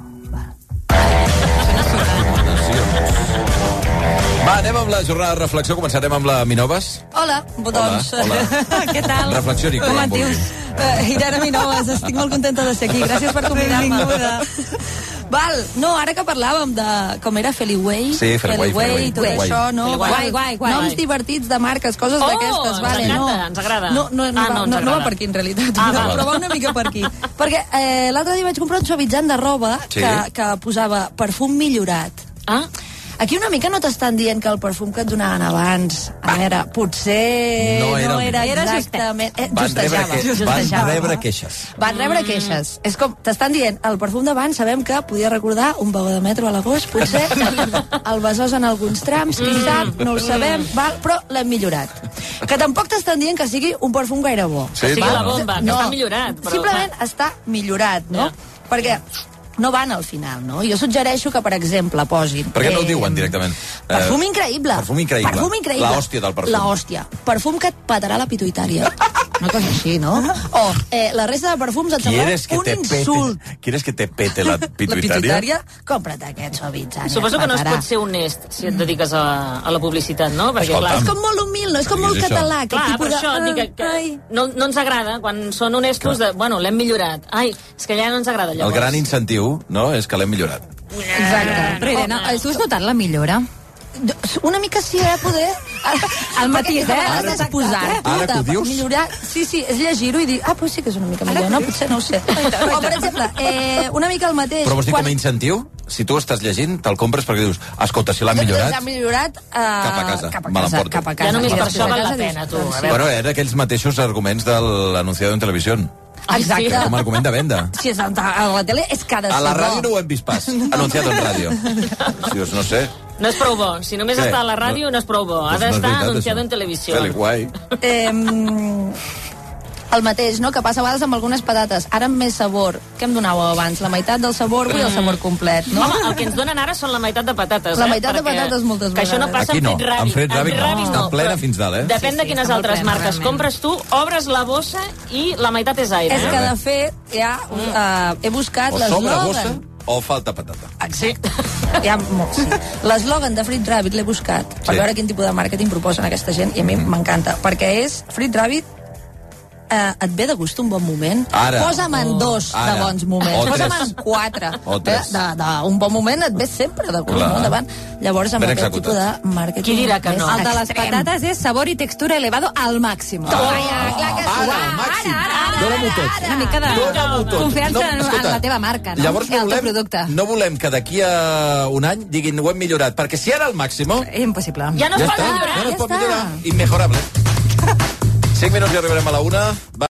Va, anem amb la jornada de reflexió. Començarem amb la Minovas. Hola, botons. Hola. Què tal? Reflexioni. Com et dius? Irene Minovas, estic molt contenta de ser aquí. Gràcies per convidar-me. Val, no, ara que parlàvem de com era Feli Guai, sí, Feli Guai i tot això, no? Guai. Noms divertits de marques, coses d'aquestes, vale, no. Ens agrada. No va per aquí, en realitat, però va una mica per aquí. Perquè l'altre dia vaig comprar un suavitzant de roba que posava perfum millorat. Aquí una mica no t'estan dient que el perfum que et donaven abans, a veure, potser no era exactament... Van rebre queixes. Van rebre queixes. És com, t'estan dient, el perfum d'abans sabem que podia recordar un vagó de metro a l'agost, potser el Besòs en alguns trams, qui sap, no ho sabem, però l'hem millorat. Que tampoc t'estan dient que sigui un perfum gaire bo. Que sigui la bomba, que està millorat. Simplement està millorat, no? Perquè no van al final, no? Jo suggereixo que, per exemple, posin... Per què no ho diuen directament? Perfum increïble. Perfum increïble. La hòstia del perfum. La hòstia. Perfum que et petarà la pituitària. Una cosa així, no? O la resta de perfums et sembla un insult. ¿Quieres que te pete la pituitària? La pituitària? Compra't aquest suavitzant. Suposo que no es pot ser honest si et dediques a la publicitat, no? Perquè, clar, és com molt humil, no? És com molt català. Clar, per això dic que no ens agrada quan són honestos de, bueno, l'hem millorat. Ai, és que ja no ens agrada llavors. El gran incentiu, no?, és que l'hem millorat. Exacte. Però, Irene, tu has notat la millora? Una mica sí, poder... Al matí, Has d'exposar-te. Ara que ho dius? Millorar, sí, és llegir-ho i dir, pues sí que és una mica millor, no? Potser no ho sé. O, per exemple, una mica el mateix... Però vols dir com a incentiu? Si tu estàs llegint, te'l compres perquè dius, escolta, si l'han millorat... L'han millorat... Cap a casa. Cap a casa. Ja només per això val la pena, tu. Bueno, eren aquells mateixos arguments de l'anunciador en televisió. Exacte. Com a argument de venda. Si és a la tele és cada A la ràdio no ho hem vist pas. Anunciado en ràdio. Dius, no sé. No és prou bo. Si només està a la ràdio, no és prou bo. Ha d'estar anunciado en televisió. Que guai. El mateix, no?, que passa a vegades amb algunes patates. Ara amb més sabor. Què em donàveu abans? La meitat del sabor, vull el sabor complet, no? Home, el que ens donen ara són la meitat de patates, La meitat de patates moltes vegades. Que això no passa Aquí no, amb Fred Rabbit no. Està plena fins dalt, Depèn de quines altres marques compres tu, obres la bossa i la meitat és aire. És que, de fet, ja he buscat O sobra l'eslògan. bossa o falta patata. Exacte. Ja, sí. L'eslògan de Fred Rabbit l'he buscat per veure quin tipus de màrqueting proposen aquesta gent i a mi m'encanta, perquè és Fred Rabbit et ve de gust un bon moment? Ara. Posa'm en dos de bons moments. Posa'm en 4. Un bon moment et ve sempre de gust, no? Endavant. Llavors, amb aquest tipus de màrqueting... Qui dirà que no? El de les patates és sabor i textura elevado al màxim. Dóna-m'ho tot. Una mica de confiança en la teva marca, no? Llavors no volem que d'aquí a un any diguin ho hem millorat, perquè si ara al màxim... Impossible. Ja no es pot millorar. Ja no es pot millorar. Immejorable. 5 minuts i arribarem a la 1.